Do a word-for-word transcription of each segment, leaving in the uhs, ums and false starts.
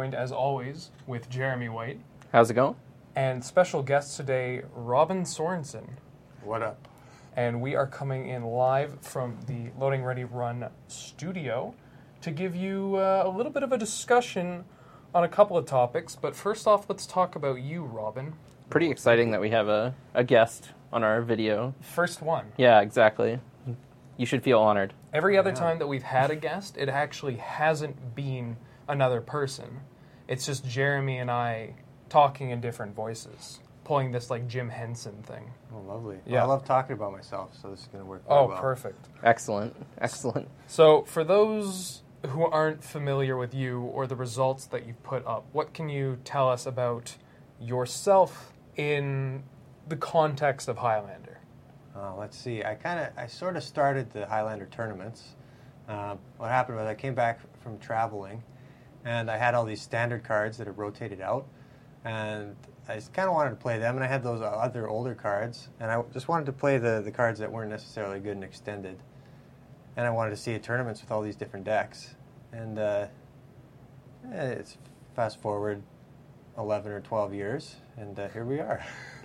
joined, as always, with Jeremy White. How's it going? And special guest today, Robin Sorensen. What up? And we are coming in live from the Loading Ready Run studio to give you uh, a little bit of a discussion on a couple of topics. But first off, let's talk about you, Robin. Pretty exciting that we have a, a guest on our video. First one. Yeah, exactly. You should feel honored. Every other Yeah. time that we've had a guest, it actually hasn't been another person. It's just Jeremy and I talking in different voices, pulling this like Jim Henson thing. Oh, lovely. Yeah. Well, I love talking about myself, so this is going to work very Oh, well. perfect. Excellent. Excellent. So for those who aren't familiar with you or the results that you've put up, what can you tell us about yourself in the context of Highlander? Uh, let's see. I kind of, I sort of started the Highlander tournaments. Uh, what happened was I came back from traveling, and I had all these standard cards that had rotated out, and I just kind of wanted to play them, and I had those other older cards, and I just wanted to play the, the cards that weren't necessarily good and extended. And I wanted to see tournaments with all these different decks. And uh, eh, it's fast forward eleven or twelve years, and uh, here we are.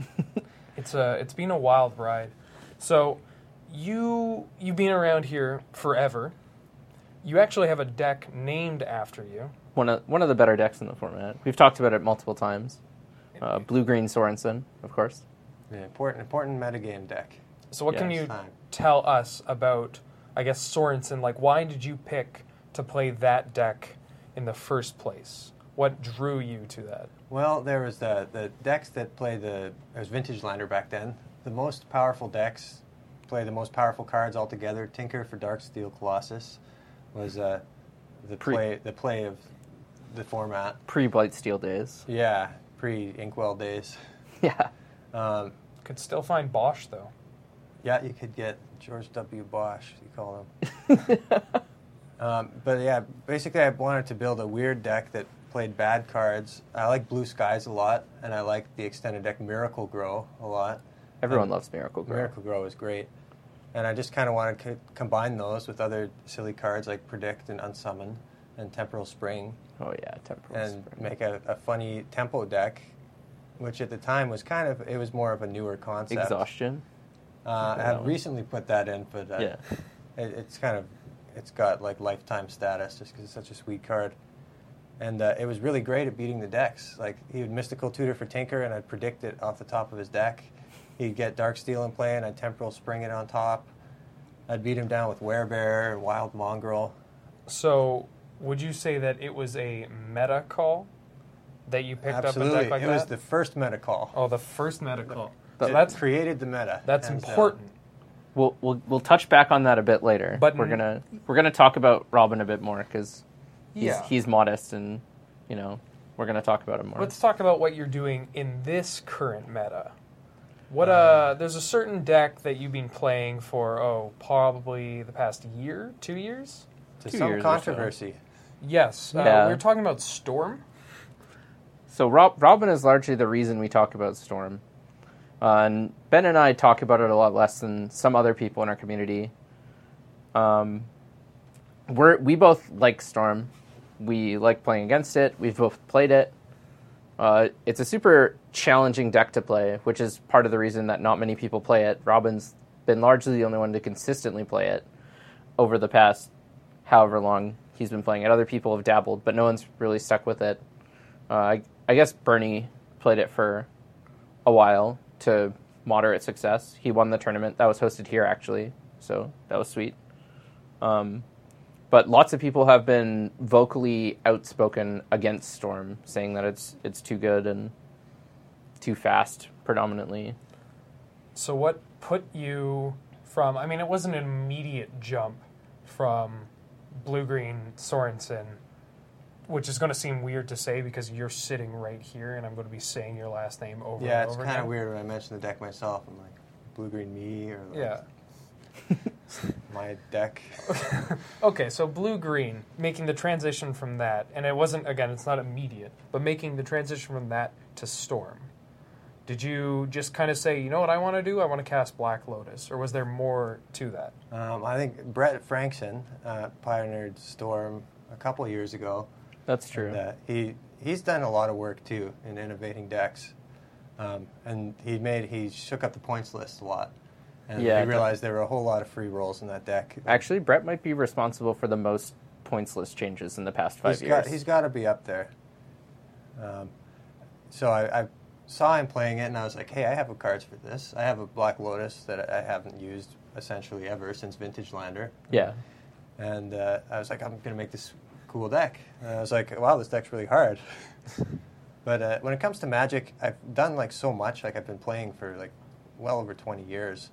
It's a, it's been a wild ride. So you, you've been around here forever. You actually have a deck named after you. One of one of the better decks in the format. We've talked about it multiple times. Uh, Blue-Green Sorensen, of course. Yeah, important, important metagame deck. So what can Yes. you Time. tell us about, I guess, Sorensen? Like, why did you pick to play that deck in the first place? What drew you to that? Well, there was the the decks that play the it was Vintage Lander back then. The most powerful decks play the most powerful cards altogether. Tinker for Darksteel Colossus was uh, the Pre- play the play of the format. Pre-Blightsteel days. Yeah, pre Inkwell days. Yeah. Um, Could still find Bosch, though. yeah, you could get George W. Bosch, you call him. um, but yeah, basically, I wanted to build a weird deck that played bad cards. I like Blue Skies a lot, and I like the extended deck Miracle Grow a lot. Everyone And loves Miracle Grow. Miracle Grow is great. And I just kind of wanted to co- combine those with other silly cards like Predict and Unsummon and Temporal Spring Oh, yeah. Temporal and Spring. make a, a funny tempo deck, which at the time was kind of, it was more of a newer concept. Exhaustion. Uh, I that have one. recently put that in, but uh, Yeah. it, it's kind of, it's got like lifetime status just because it's such a sweet card. And uh, it was really great at beating the decks. Like, he would Mystical Tutor for Tinker, and I'd predict it off the top of his deck. He'd get Darksteel in play, and I'd Temporal Spring it on top. I'd beat him down with Werebear and Wild Mongrel. So would you say that it was a meta call that you picked Absolutely. up a deck like it that? was the first meta call. Oh, the first meta call. That So that's created the meta. that's hands down. important. We'll, we'll we'll touch back on that a bit later. But we're n- gonna we're gonna talk about Robin a bit more because he's Yeah. he's modest and you know we're gonna talk about him more. Let's talk about what you're doing in this current meta. What uh, there's a certain deck that you've been playing for oh probably the past year, two years. To Two some years or so. controversy. Yes, uh, Yeah. we were talking about Storm. So Rob, Robin is largely the reason we talk about Storm. Uh, and Ben and I talk about it a lot less than some other people in our community. Um, we're we both like Storm. We like playing against it. We've both played it. Uh, it's a super challenging deck to play, which is part of the reason that not many people play it. Robin's been largely the only one to consistently play it over the past however long he's been playing it. Other people have dabbled, but no one's really stuck with it. Uh, I, I guess Bernie played it for a while to moderate success. He won the tournament that was hosted here, actually, so that was sweet. Um, but lots of people have been vocally outspoken against Storm, saying that it's it's too good and too fast, predominantly. So what put you from? I mean, it wasn't an immediate jump from Blue-Green Sorensen, which is going to seem weird to say because you're sitting right here, and I'm going to be saying your last name over Yeah, and it's over kind again. of weird when I mention the deck myself. I'm like, Blue Green Me or like Yeah. my deck. Okay, so blue-green, making the transition from that, and it wasn't, again, it's not immediate, but making the transition from that to Storm. Did you just kind of say, you know what I want to do? I want to cast Black Lotus, or was there more to that? Um, I think Brett Frankson uh, pioneered Storm a couple of years ago. That's true. And, uh, he he's done a lot of work too in innovating decks, um, and he made he shook up the points list a lot, and Yeah, he realized there were a whole lot of free rolls in that deck. Actually, Brett might be responsible for the most points list changes in the past five He's years. got he's got to be up there. Um, so I, I saw him playing it, and I was like, hey, I have a cards for this. I have a Black Lotus that I haven't used essentially ever since Vintage Lander. Yeah. And uh, I was like, I'm going to make this cool deck. And I was like, wow, this deck's really hard. But uh, when it comes to Magic, I've done like so much. Like I've been playing for like well over twenty years.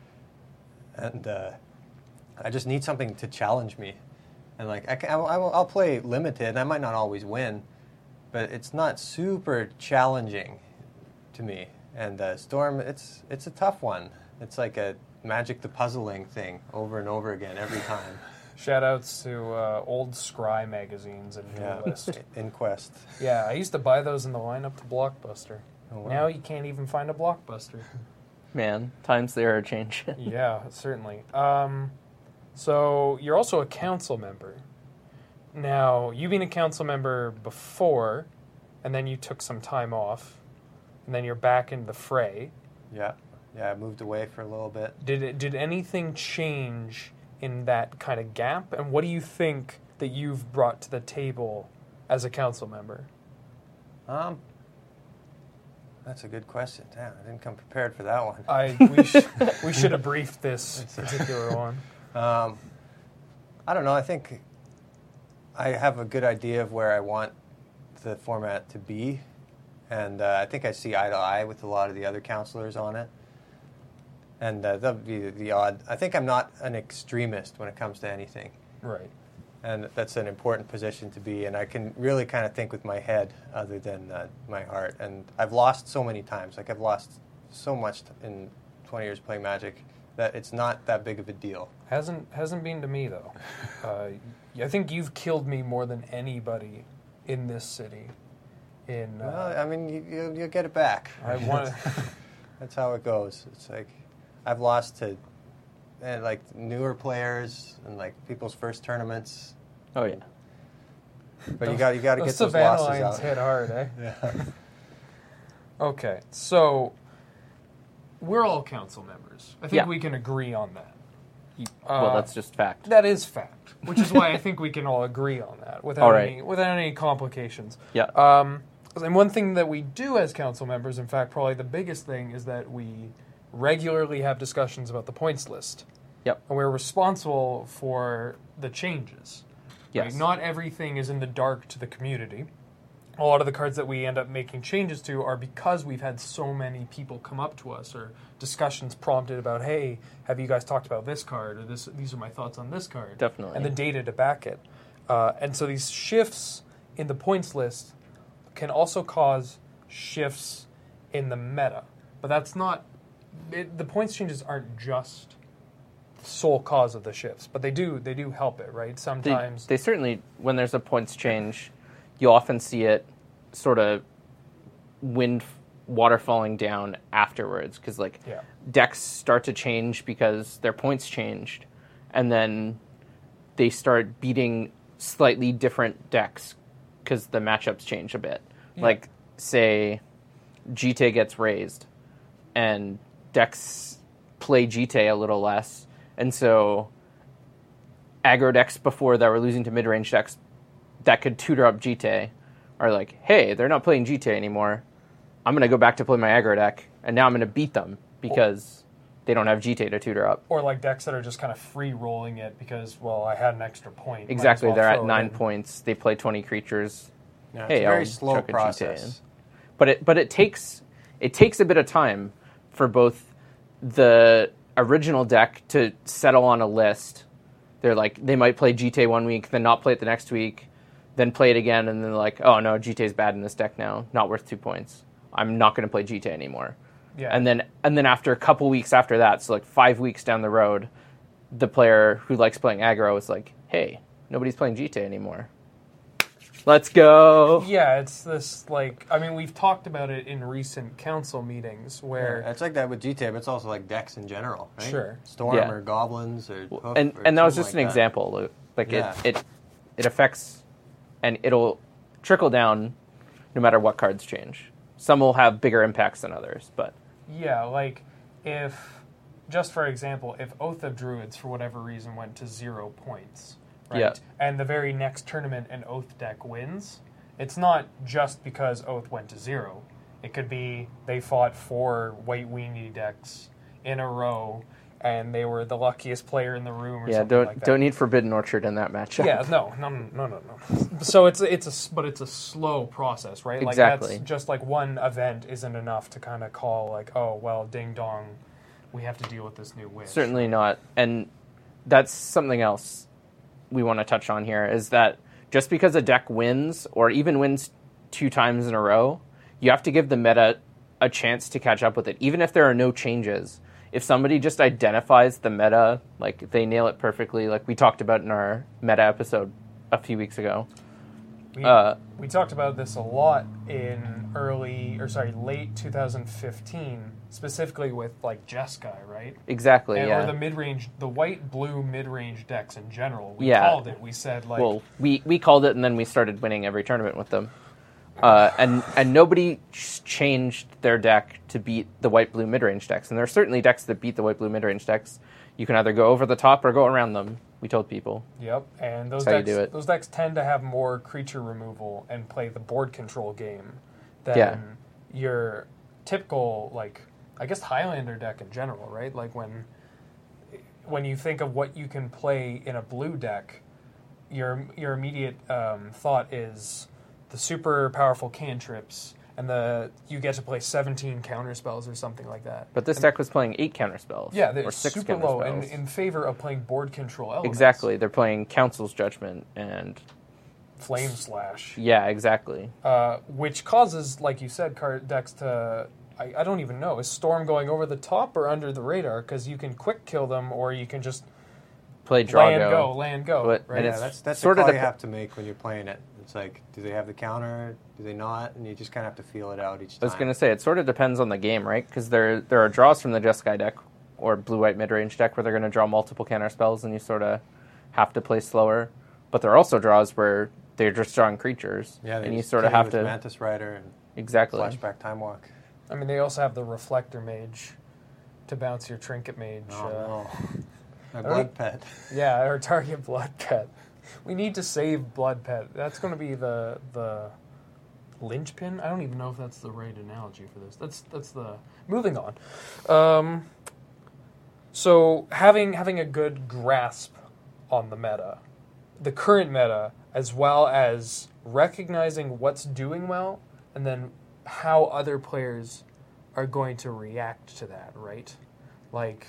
And uh, I just need something to challenge me. And like I can, I will, I will, I'll play limited, and I might not always win, but it's not super challenging to me. And uh, Storm, it's it's a tough one. It's like a Magic the Puzzling thing over and over again every time. Shout-outs to uh, old Scry magazines and Yeah, Duelist. Inquest. Yeah, I used to buy those in the lineup to Blockbuster. Oh, wow. Now you can't even find a Blockbuster. Man, times there are changing. Yeah, certainly. Um, so you're also a council member. Now, you've been a council member before, and then you took some time off, and then you're back in the fray. Yeah, yeah. I moved away for a little bit. Did it, did anything change in that kind of gap? And what do you think that you've brought to the table as a council member? Um, that's a good question. Damn, I didn't come prepared for that one. I we, sh- we should have briefed this particular one. Um, I don't know. I think I have a good idea of where I want the format to be, and uh, I think I see eye to eye with a lot of the other counselors on it. And uh, that'd be the odd. I think I'm not an extremist when it comes to anything, Right. and that's an important position to be. And I can really kind of think with my head other than uh, my heart. And I've lost so many times. Like I've lost so much t- in twenty years playing Magic that it's not that big of a deal. Hasn't hasn't been to me though. Uh, I think you've killed me more than anybody in this city. In uh, Well, I mean, you, you, you'll get it back. I want. That's how it goes. It's like I've lost to and like newer players and like people's first tournaments. Oh, yeah. But you got you got to Those get those Savannah losses lines out. hit hard, eh? Yeah. Okay, so we're all council members. I think Yeah. we can agree on that. Well, Uh, that's just fact. That is fact, which is why I think we can all agree on that without All right. any without any complications. Yeah. Um, and one thing that we do as council members, in fact, probably the biggest thing, is that we regularly have discussions about the points list. Yep. And we're responsible for the changes. right? Yes. Not everything is in the dark to the community. A lot of the cards that we end up making changes to are because we've had so many people come up to us or discussions prompted about, hey, have you guys talked about this card? Or this, these are my thoughts on this card. Definitely. And the data to back it. Uh, and so these shifts in the points list can also cause shifts in the meta. But that's not... It, the points changes aren't just the sole cause of the shifts, but they do they do help it, right? They, Sometimes... they certainly, when there's a points change, you often see it sort of wind, water falling down afterwards, because like Yeah. decks start to change because their points changed, and then they start beating slightly different decks because the matchups change a bit. Yeah. Like, say, G T A gets raised, and decks play G T A a little less, and so aggro decks before that were losing to mid-range decks that could tutor up G T A are like, hey, they're not playing G T A anymore. I'm going to go back to play my aggro deck, and now I'm going to beat them because they don't have G T A to tutor up. Or like decks that are just kind of free rolling it because, well, I had an extra point. Might as Exactly, well they're throw at it nine in. points. They play twenty creatures. Yeah, Hey, it's a very I'll slow chuck a G T A in. process. But it but it takes it takes a bit of time for both the original deck to settle on a list. They're like, they might play G T A one week, then not play it the next week, then play it again, and then they're like, oh no, G T A is bad in this deck now, not worth two points. I'm not going to play G T A anymore. Yeah. And then and then after a couple weeks after that, so like five weeks down the road, the player who likes playing aggro is like, hey, nobody's playing G T A anymore. Let's go. Yeah, it's this, like, I mean, we've talked about it in recent council meetings where... Yeah, it's like that with G T A, but it's also like decks in general, right? Sure. Storm Yeah. or goblins or hoof and or and that was something just like an that. example. Lou. Like Yeah. it, it it affects, and it'll trickle down no matter what cards change. Some will have bigger impacts than others, but Yeah, like if, just for example, if Oath of Druids for whatever reason went to zero points, right? Yeah. And the very next tournament an Oath deck wins, it's not just because Oath went to zero. It could be they fought four White Weenie decks in a row, and they were the luckiest player in the room or yeah, something don't like that. don't need Forbidden Orchard in that matchup. Yeah, no, no, no, no, no. So it's it's a but it's a slow process, right? Like Exactly. that's just like one event isn't enough to kind of call like, oh well, ding dong, we have to deal with this new witch. Certainly not. And that's something else we want to touch on here is that just because a deck wins or even wins two times in a row, you have to give the meta a chance to catch up with it, even if there are no changes. If somebody just identifies the meta, like they nail it perfectly, like we talked about in our meta episode a few weeks ago. We, Uh, we talked about this a lot in early, or sorry, late two thousand fifteen, specifically with like Jeskai, right? Exactly, And, yeah. Or the mid-range, the white-blue mid-range decks in general. We Yeah. called it. We said like, well, we, we called it, and then we started winning every tournament with them. Uh, and and nobody ch- changed their deck to beat the white-blue mid-range decks. And there are certainly decks that beat the white-blue mid-range decks. You can either go over the top or go around them, we told people. yep. And those That's how you decks, do it. those decks tend to have more creature removal and play the board control game than Yeah. your typical like, I guess Highlander deck in general, right? Like when when you think of what you can play in a blue deck, your your immediate um, thought is the super powerful cantrips, and the you get to play seventeen counter spells or something like that. But this And- deck was playing eight counter spells. yeah, they're or six super counter low and spells. in favor of playing board control elements. Exactly. They're playing Council's Judgment and Flame Slash, yeah, exactly. uh, which causes, like you said, card decks to. I, I don't even know. Is Storm going over the top or under the radar? Because you can quick kill them, or you can just Play draw land go. go, land go. But- right? and Yeah, it's that's that's sort the of call the- you have to make when you're playing it. It's like, do they have the counter? Do they not? And you just kind of have to feel it out each I was time. going to say, it sort of depends on the game, right? Because there there are draws from the Jeskai deck or blue-white mid-range deck where they're going to draw multiple counter spells and you sort of have to play slower. But there are also draws where they're just drawing creatures Yeah, they and you just sort of kill have with to... Mantis Rider and Exactly. Flashback Time Walk. I mean, they also have the Reflector Mage to bounce your Trinket Mage. Oh uh, no, my Alright. blood pet. Yeah, or target Blood Pet. We need to save Blood Pet. That's going to be the the linchpin. I don't even know if that's the right analogy for this. That's that's the moving on. Um, so having having a good grasp on the meta, the current meta, as well as recognizing what's doing well, and then how other players are going to react to that, right? Like.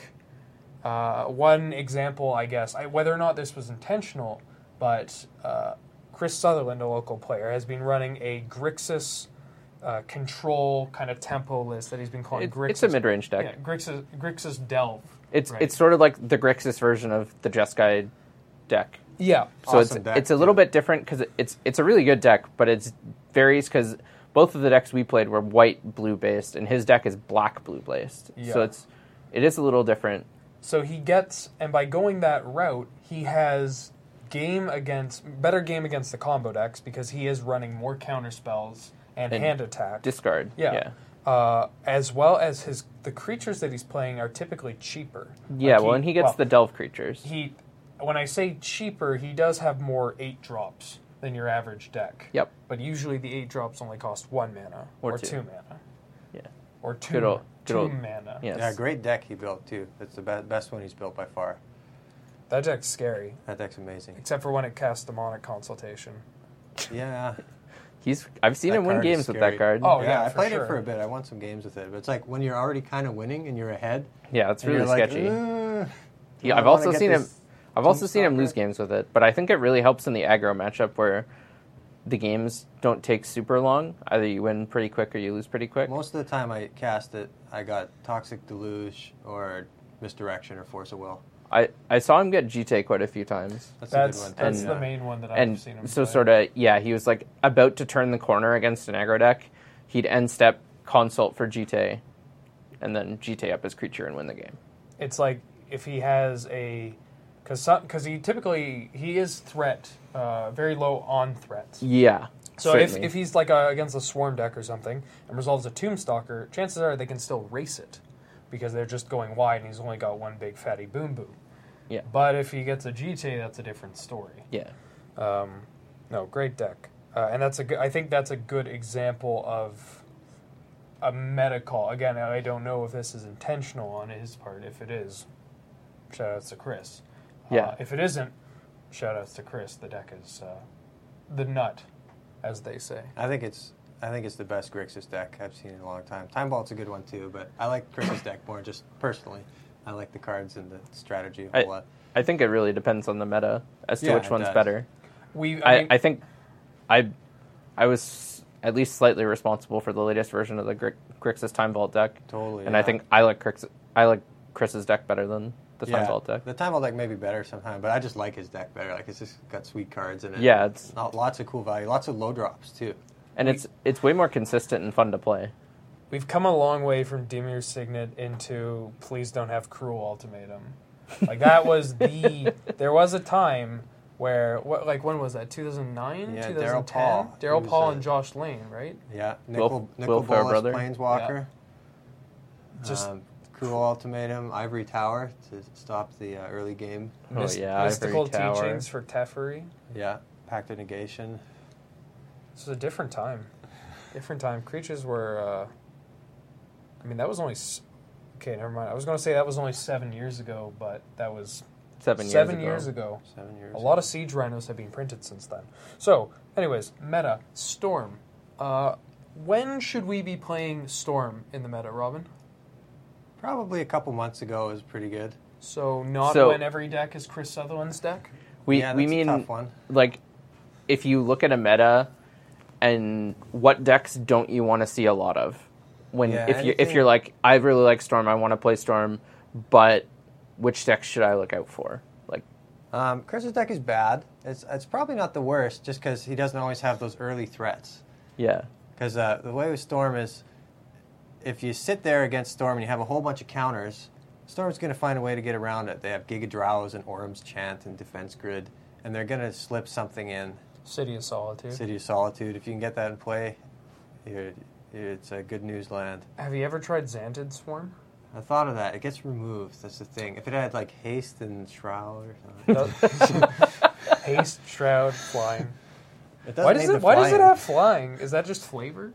Uh, one example, I guess, I, whether or not this was intentional, but uh, Chris Sutherland, a local player, has been running a Grixis uh, control kind of tempo list that he's been calling It- Grixis. it's a mid-range deck. Yeah, Grixis, Grixis Delve. It's right? it's sort of like the Grixis version of the Jeskai deck. Yeah. So Awesome it's deck, it's a little too. bit different because it's it's a really good deck, but it varies because both of the decks we played were white blue based, and his deck is black blue based. Yeah. So it's it is a little different. So he gets, and by going that route, he has game against, better game against the combo decks because he is running more counter spells and, And hand attack. Discard. Yeah. Yeah. Uh, as well as his the creatures that he's playing are typically cheaper. Yeah, Like well, and he gets well, the delve creatures. he. When I say cheaper, he does have more eight drops than your average deck. Yep. But usually the eight drops only cost one mana Or or, two. two. mana Yeah. or two Good old- good two old- mana. Yes. Yeah, great deck he built too. That's the be- best one he's built by far. That deck's scary, That deck's amazing. except for when it casts Demonic Consultation. Yeah. He's I've seen That him win card is games with scary. that card. Oh, yeah, yeah, I for played sure. it for a bit. I won some games with it, but it's like when you're already kind of winning and you're ahead. Yeah, it's and really you're like, sketchy. "Uh, Yeah, I I've wanna also get seen him. this I've also seen him Tombstone lose right." games with it, but I think it really helps in the aggro matchup where the games don't take super long. Either you win pretty quick or you lose pretty quick. Most of the time I cast it, I got Toxic Deluge or Misdirection or Force of Will. I, I saw him get G T A quite a few times. That's, That's a good one. that's And, the uh, main one that I've And seen him so play. sort of, yeah, he was like about to turn the corner against an aggro deck. He'd end step consult for G T A and then G T A up his creature and win the game. It's like if he has a, because because he typically he is threat, uh, very low on threats. Yeah. So if, Certainly. if he's like a, against a swarm deck or something and resolves a Tombstalker, chances are they can still race it because they're just going wide and he's only got one big fatty boom boom. Yeah. But if he gets a G T A, that's a different story. Yeah. Um, no, great deck, uh, and that's a good, I think that's a good example of a meta call. Again, I don't know if this is intentional on his part. If it is, shout outs to Chris. Yeah. Uh, if it isn't, shout outs to Chris. The deck is uh, the nut, as they say. I think it's I think it's the best Grixis deck I've seen in a long time. Time Vault's a good one too, but I like Chris's deck more just personally. I like the cards and the strategy a whole I, lot. I think it really depends on the meta as to Yeah, which it one's does. better. We, I, I, mean, I think I I was at least slightly responsible for the latest version of the Gri- Grixis Time Vault deck, Totally. and yeah. I think I like Grix- I like Chris's deck better than the Time yeah, Vault deck. The Time Vault deck may be better sometimes, but I just like his deck better. Like it's just got sweet cards in it. Yeah, it's Not- lots of cool value, lots of low drops too. and it's it's way more consistent and fun to play. we've come a long way from Dimir Signet into please don't have Cruel Ultimatum. Like that was the. There was a time where what like when was that? two thousand nine, Yeah, two Daryl thousand ten. Paul. He Daryl was, Paul uh, and Josh Lane, right? Yeah, Will- Nicol, Nicol Will Bolas, Fairbrother. Planeswalker. Just Um, Cruel Ultimatum, Ivory Tower to stop the uh, early game. Oh, mys- yeah, Ivory mystical Tower. teachings for Teferi. Yeah, Pact of Negation. This was a different time. Different time. Creatures were. Uh, I mean, that was only. s- Okay, never mind. I was going to say that was only seven years ago, but that was Seven years seven ago. years ago. Seven years. A lot of Siege Rhinos have been printed since then. So, anyways, meta Storm. Uh, when should we be playing Storm in the meta, Robin? Probably a couple months ago was pretty good. So not So- when every deck is Chris Sutherland's deck. We yeah, that's we a mean tough one. like if you look at a meta and what decks don't you want to see a lot of? When Yeah, if you if anything- you're like I really like Storm, I want to play Storm, but which decks should I look out for? Like Um, Chris's deck is bad. It's it's probably not the worst, just because he doesn't always have those early threats. yeah. Because uh, the way with Storm is, if you sit there against Storm and you have a whole bunch of counters, Storm's going to find a way to get around it. They have Giga Drows and Orm's Chant and Defense Grid, and they're going to slip something in. City of Solitude. City of Solitude. If you can get that in play, you're, it's a good news land. Have you ever tried Xantid Swarm? I thought of that. It gets removed. That's the thing. If it had like Haste and Shroud or something. Does- Haste, Shroud, Flying. It doesn't Why does need it? the Why does it flying. have Flying? Is that just flavor?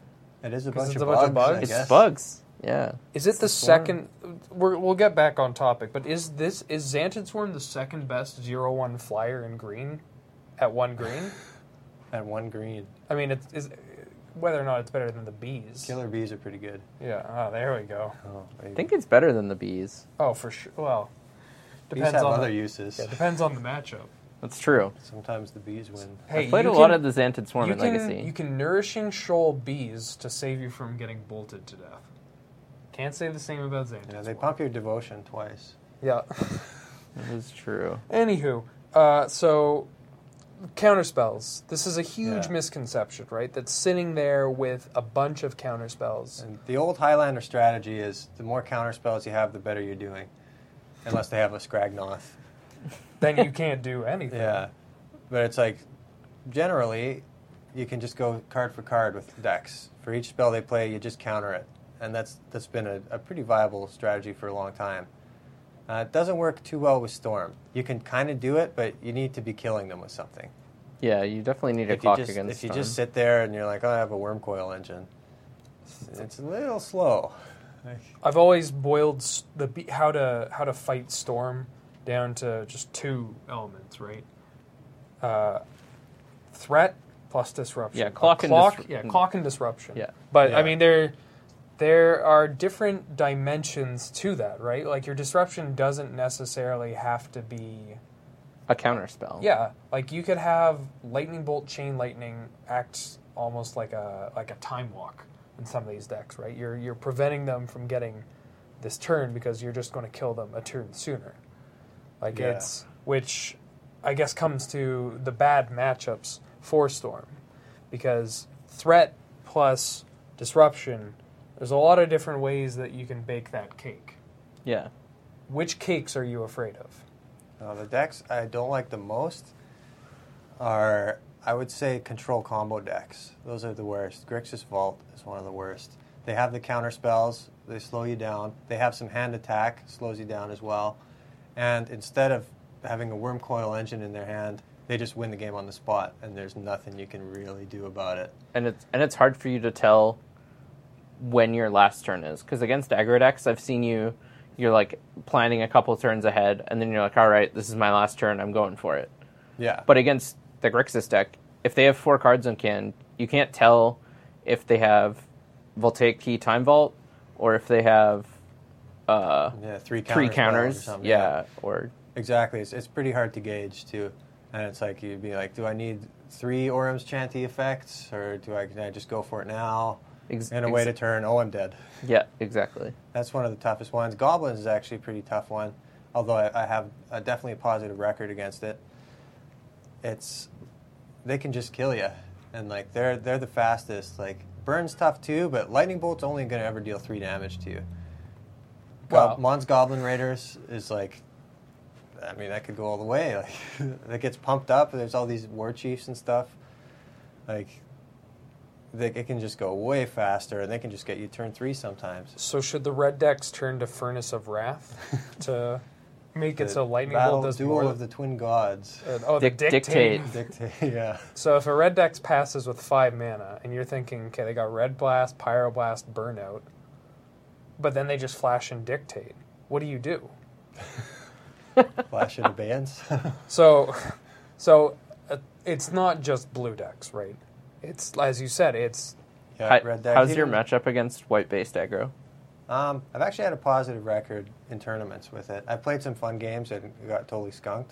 It is a 'Cause bunch, it's of, a bunch of bugs, bugs? I It's guess. bugs. Yeah. Is it the the Swarm. second? We're, we'll get back on topic, but is this is Xantid Swarm the second best zero one flyer in green, at one green? At one green. I mean, it's is whether or not it's better than the bees. Killer bees are pretty good. Yeah. Oh, there we go. Oh, I think it's better than the bees. Oh, for sure. Well, bees depends have on other the, uses. yeah, depends on the matchup. That's true. Sometimes the bees win. Hey, I played you a lot can- of the Xantid Swarm you in can, Legacy. You can nourishing shoal bees to save you from getting bolted to death. Can't say the same about Xantid Yeah, they Swarm. pump your devotion twice. Yeah. That is true. Anywho, uh, so counterspells. This is a huge Yeah. misconception, right? That's sitting there with a bunch of counterspells. And the old Highlander strategy is the more counter spells you have, the better you're doing. Unless they have a Scragnoth. Then you can't do anything. Yeah. But it's like, generally, you can just go card for card with decks. For each spell they play, you just counter it. And that's that's been a, a pretty viable strategy for a long time. Uh, it doesn't work too well with Storm. You can kind of do it, but you need to be killing them with something. Yeah, you definitely need a If you clock just, against if you Storm. just sit there and you're like, oh, I have a worm coil engine, it's a little slow. I've always boiled s- the be- how to how to fight Storm down to just two elements, right? Uh, threat plus disruption. Yeah, A clock and clock, disru- yeah, clock and disruption. Yeah. But I Yeah. mean, there there are different dimensions to that, right? Like your disruption doesn't necessarily have to be. a counter spell. Yeah, like you could have lightning bolt, chain lightning act almost like a like a time walk in some of these decks, right? You're you're preventing them from getting this turn because you're just going to kill them a turn sooner. Like Yeah. it's which I guess comes to the bad matchups for Storm because threat plus disruption. There's a lot of different ways that you can bake that cake. Yeah. Which cakes are you afraid of? Uh, the decks I don't like the most are I would say control combo decks. Those are the worst. Grixis Vault is one of the worst. They have the counter spells. They slow you down. They have some hand attack. Slows you down as well. And instead of having a worm coil engine in their hand, they just win the game on the spot, and there's nothing you can really do about it. And it's and it's hard for you to tell when your last turn is, because against aggro decks, I've seen you, you're like planning a couple turns ahead, and then you're like, all right, this is my last turn, I'm going for it. Yeah. But against the Grixis deck, if they have four cards in hand, you can't tell if they have Voltaic Key Time Vault or if they have uh, yeah, three counters. three counters. Or something. Yeah, yeah, or exactly. It's, it's pretty hard to gauge too, and it's like you'd be like, do I need three Orem's Chanty effects, or do I, can I just go for it now? ex- And a ex- way to turn. Oh, I'm dead. Yeah, exactly. That's one of the toughest ones. Goblins is actually a pretty tough one, although I, I have a, definitely a positive record against it. It's they can just kill you, and like they're they're the fastest. Like Burn's tough too, but Lightning Bolt's only going to ever deal three damage to you. Wow. Gob- Mon's Goblin Raiders is like, I mean, that could go all the way. Like that gets pumped up. There's all these war chiefs and stuff. Like they, it can just go way faster, and they can just get you turn three sometimes. So should the red decks turn to Furnace of Wrath to make it The so Lightning Battle Bolt does Duel more? of the Twin Gods. uh, oh, the Dic- dictate. dictate. Dictate, yeah. So if a red deck passes with five mana, and you're thinking, okay, they got Red Blast, Pyroblast, Burnout, but then they just flash and Dictate, what do you do? Flash in abeyance. So, so uh, it's not just blue decks, right? It's, as you said, it's yeah, Hi- red deck. how's your Even- matchup against white-based aggro? Um, I've actually had a positive record in tournaments with it. I played some fun games and got totally skunked.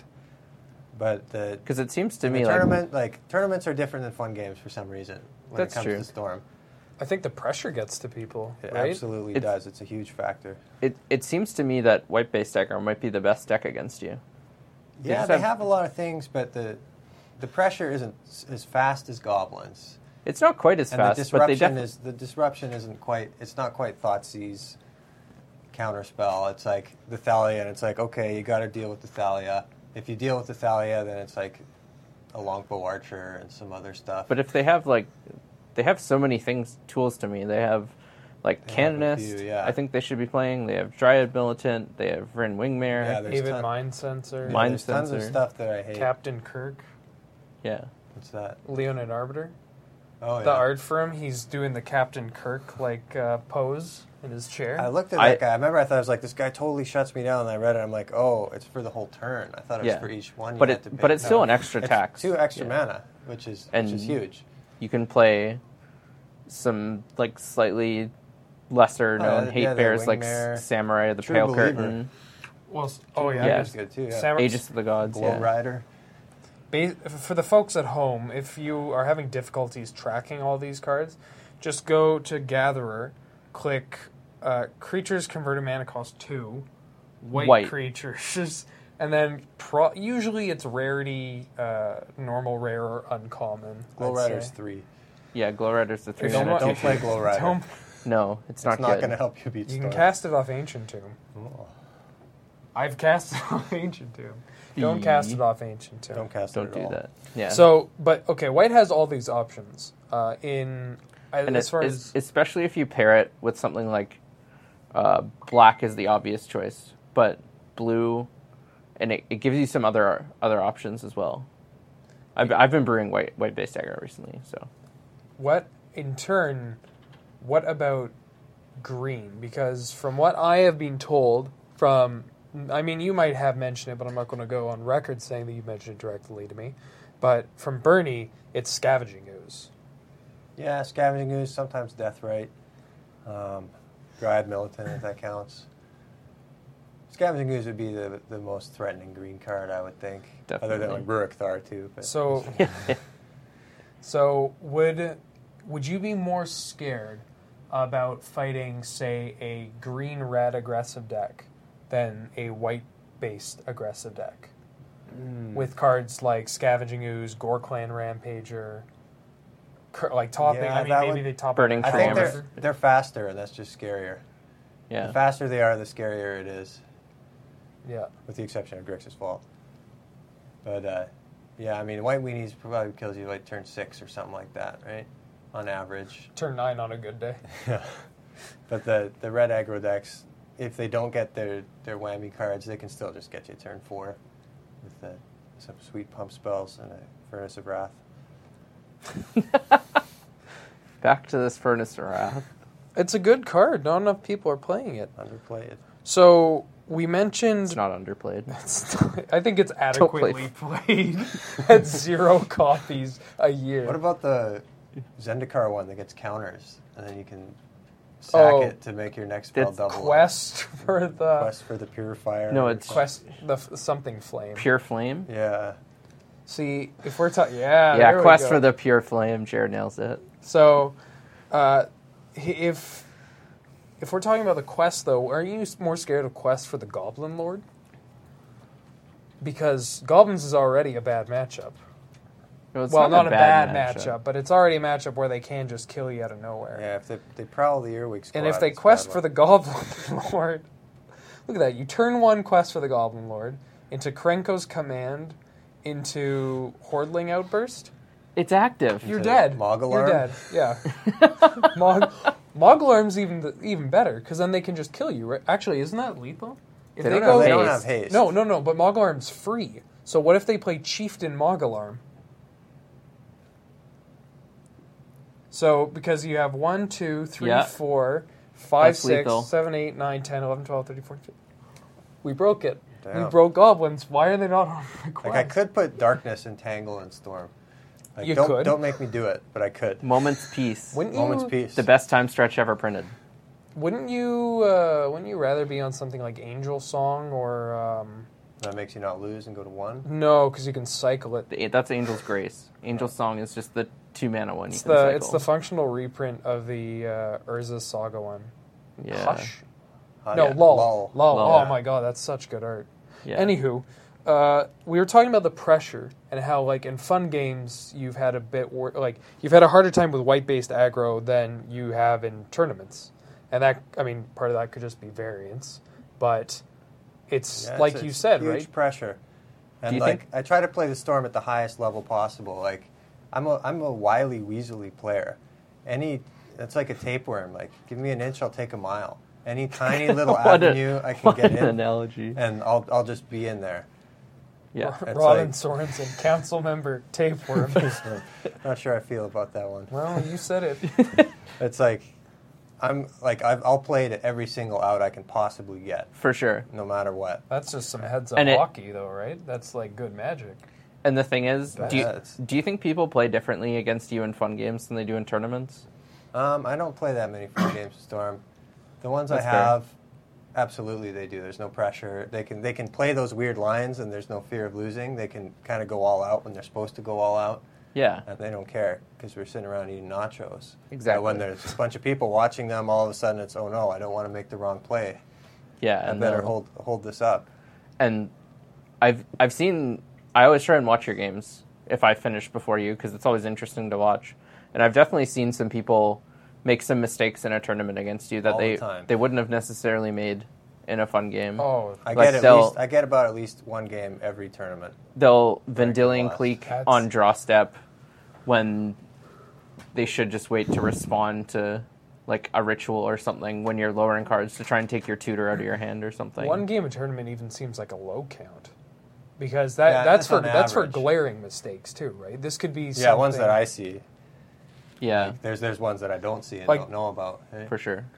But the, Because it seems to the me like tournament, like tournaments are different than fun games for some reason when That's it comes true. to Storm. I think the pressure gets to people, It right? absolutely It's- does. It's a huge factor. it. It seems to me that white-based aggro might be the best deck against you. They Yeah, just they have- have a lot of things, but the the pressure isn't s- as fast as Goblins. It's not quite as And the fast, but they disruption definitely. is the disruption isn't quite. It's not quite Thoughtseize counterspell. It's like the Thalia, and it's like, okay, you got to deal with the Thalia. If you deal with the Thalia, then it's like a Longbow Archer and some other stuff. But if they have like, they have so many things, tools to me. They have like They have a Canonist. few, yeah. I think they should be playing. They have Dryad Militant. They have Vryn Wingmare. Yeah, there's Haven ton- Mind Sensor, yeah, Mind there's tons of Sensor. stuff that I hate. Captain Kirk, yeah. What's that? Leonid Arbiter. Oh, The yeah. art for him, he's doing the Captain Kirk like uh, pose in his chair. I looked at I- that guy. I remember I thought I was like, this guy totally shuts me down. And I read it. I'm like, oh, it's for the whole turn. I thought it was Yeah. for each one. You But had it- to pick. but it's still No. an extra It's tax. Two extra Yeah. mana, which is And which is huge. You can play some like slightly lesser Oh, known yeah, hate yeah, the bears like Wingmare. S- Samurai of the True Pale Believer. Curtain, well, s- oh yeah, Yeah. That's good too. Yeah. Sam- Aegis of the Gods. Glow Yeah. Rider. Ba- for the folks at home, if you are having difficulties tracking all these cards, just go to Gatherer, click uh, creatures converted mana cost two, white, White. creatures, and then pro- usually it's rarity, uh, normal, rare, or uncommon. Glow I'd Rider's say. three. Yeah, Glow Rider's the three If mana you Don't two. play Glow Rider. Don't- No, it's not It's not good. going to help you beat you Storm. can cast it off Ancient Tomb. Oh, I've cast it off Ancient Tomb. Don't Eee. cast it off Ancient Tomb. don't cast it Don't at do all. that. Yeah. So, but okay, white has all these options. Uh, in and as it, far es- as especially if you pair it with something like uh, black is the obvious choice, but blue, and it, it gives you some other other options as well. I've, I've been brewing white white based aggro recently, so what in turn, what about green? Because from what I have been told from, I mean, you might have mentioned it, but I'm not going to go on record saying that you mentioned it directly to me. But from Bernie, it's Scavenging Ooze. Yeah, Scavenging Ooze, sometimes Deathrite. Um, Dryad Militant, if that counts. Scavenging Ooze would be the the most threatening green card, I would think. Other than Definitely. like Rurik Thar, too. But So, so would would you be more scared about fighting, say, a green red aggressive deck than a white based aggressive deck Mm. with cards like Scavenging Ooze, Gore Clan Rampager, cur- like topping? Yeah, I mean, that maybe would- they top Burning I it. think Tremor. they're, they're faster, and that's just scarier. yeah. The faster they are, the scarier it is, Yeah. with the exception of Grixis Vault. But uh, Yeah, I mean, white weenies probably kills you like turn six or something like that, right? On average. Turn nine on a good day. Yeah. But the, the red aggro decks, if they don't get their, their whammy cards, they can still just get you turn four with the, some sweet pump spells and a Furnace of Wrath. Back to this Furnace of Wrath. It's a good card. Not enough people are playing it. Underplayed. So we mentioned. It's not underplayed. It's not, I think it's adequately played at zero copies a year. What about the Zendikar one that gets counters, and then you can sack Oh, it to make your next spell it's double? Quest for the Quest for the Purifier. No, or it's- quest the f- something flame. Pure Flame? Yeah. See, if we're talking, yeah, yeah, there we Quest go. for the Pure Flame. Jared nails it. So, uh, if if we're talking about the quest, though, are you more scared of Quest for the Goblin Lord? Because Goblins is already a bad matchup. No, it's well, not, a bad, matchup. matchup. but it's already a matchup where they can just kill you out of nowhere. Yeah, if they, they prowl the Earwig squad. And if they it's quest bad for the luck. Goblin Lord, look at that. You turn one quest for the Goblin Lord into Krenko's Command, into Hordling Outburst. It's active. You're Into dead. Mogul You're Arm? dead. Yeah. Mog, Mogul Arm's even the, even better because then they can just kill you. Right? Actually, isn't that lethal? If They don't No, have they don't haste. have haste. No, no, no. But Mogul Arm's free. So what if they play Chieftain Mogul Arm? So because you have one, two, three, Yeah. four, five, That's six, lethal. seven, eight, nine, ten, eleven, twelve, thirteen, fourteen. We broke it. We Damn. broke goblins. Why are they not on the Like, quest? I could put Darkness and Tangle and Storm. Like, You don't, could. Don't make me do it, but I could. Moment's Peace. Wouldn't you, Moment's Peace. The best time stretch ever printed. Wouldn't you? Uh, wouldn't you rather be on something like Angel Song or um, That makes you not lose and go to one. no? Because you can cycle it. The- That's Angel's Grace. Angel's Song is just the two mana one you It's can the cycle. it's the functional reprint of the uh, Urza Saga one. yeah. Hush. Uh, No, yeah, lol. Lol. Lol. Lol. Oh my god, that's such good art. Yeah. Anywho, uh, we were talking about the pressure and how, like, in fun games, you've had a bit wor- like you've had a harder time with white-based aggro than you have in tournaments, and that I mean, part of that could just be variance, but it's Yeah, like it's- you it's said, huge right? pressure. And you like think- I try to play the Storm at the highest level possible. Like I'm a I'm a wily weaselly player. Any it's like a tapeworm. Like give me an inch, I'll take a mile. Any tiny little What a- avenue I can what get an in, analogy. and I'll I'll just be in there. Yeah. It's Robin like- Sorensen, council member, tapeworm. Not sure I feel about that one. Well, you said it. It's like I'm like I've, I'll play it at every single out I can possibly get, For sure. no matter what. That's just some heads up And it- hockey, though, right? That's like good magic. And the thing is, do you, That's- do you think people play differently against you in fun games than they do in tournaments? Um, I don't play that many fun games with Storm. The ones That's I fair. have, absolutely they do. There's no pressure. They can they can play those weird lines, and there's no fear of losing. They can kind of go all out when they're supposed to go all out, Yeah. and they don't care because we're sitting around eating nachos. Exactly. And when there's a bunch of people watching them, all of a sudden it's oh no, I don't want to make the wrong play. Yeah. I And better they'll- hold hold this up. And I've I've seen. I always try and watch your games if I finish before you because it's always interesting to watch. And I've definitely seen some people make some mistakes in a tournament against you that All the they time. they wouldn't have necessarily made in a fun game. Oh, I Like get at they'll- least I get about at least one game every tournament. They'll Vendilion lost. Clique That's- on draw step when they should just wait to respond to like a ritual or something when you're lowering cards to try and take your tutor out of your hand or something. one game of tournament even seems like a low count because that Yeah, that's that's for on that's for average. glaring mistakes too, right? This could be Yeah, something, ones that I see. Yeah, There's there's ones that I don't see and Like- don't know about. Hey? for sure.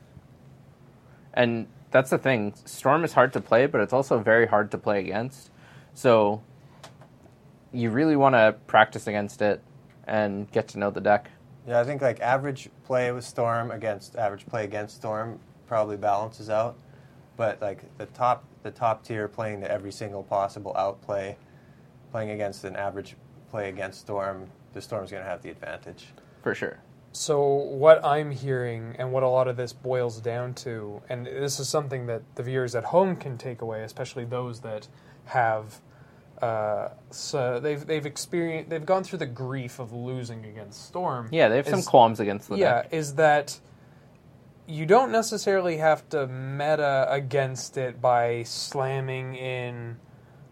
And that's the thing. Storm is hard to play, but it's also very hard to play against. So you really want to practice against it and get to know the deck. Yeah, I think like average play with Storm against average play against Storm probably balances out, but like the top the top tier playing the every single possible outplay, playing against an average play against Storm, the Storm's going to have the advantage. For sure. So what I'm hearing and what a lot of this boils down to, and this is something that the viewers at home can take away, especially those that have, uh, so they've they've experienced they've gone through the grief of losing against Storm. Yeah, they have some is- qualms against the Yeah, deck. is that you don't necessarily have to meta against it by slamming in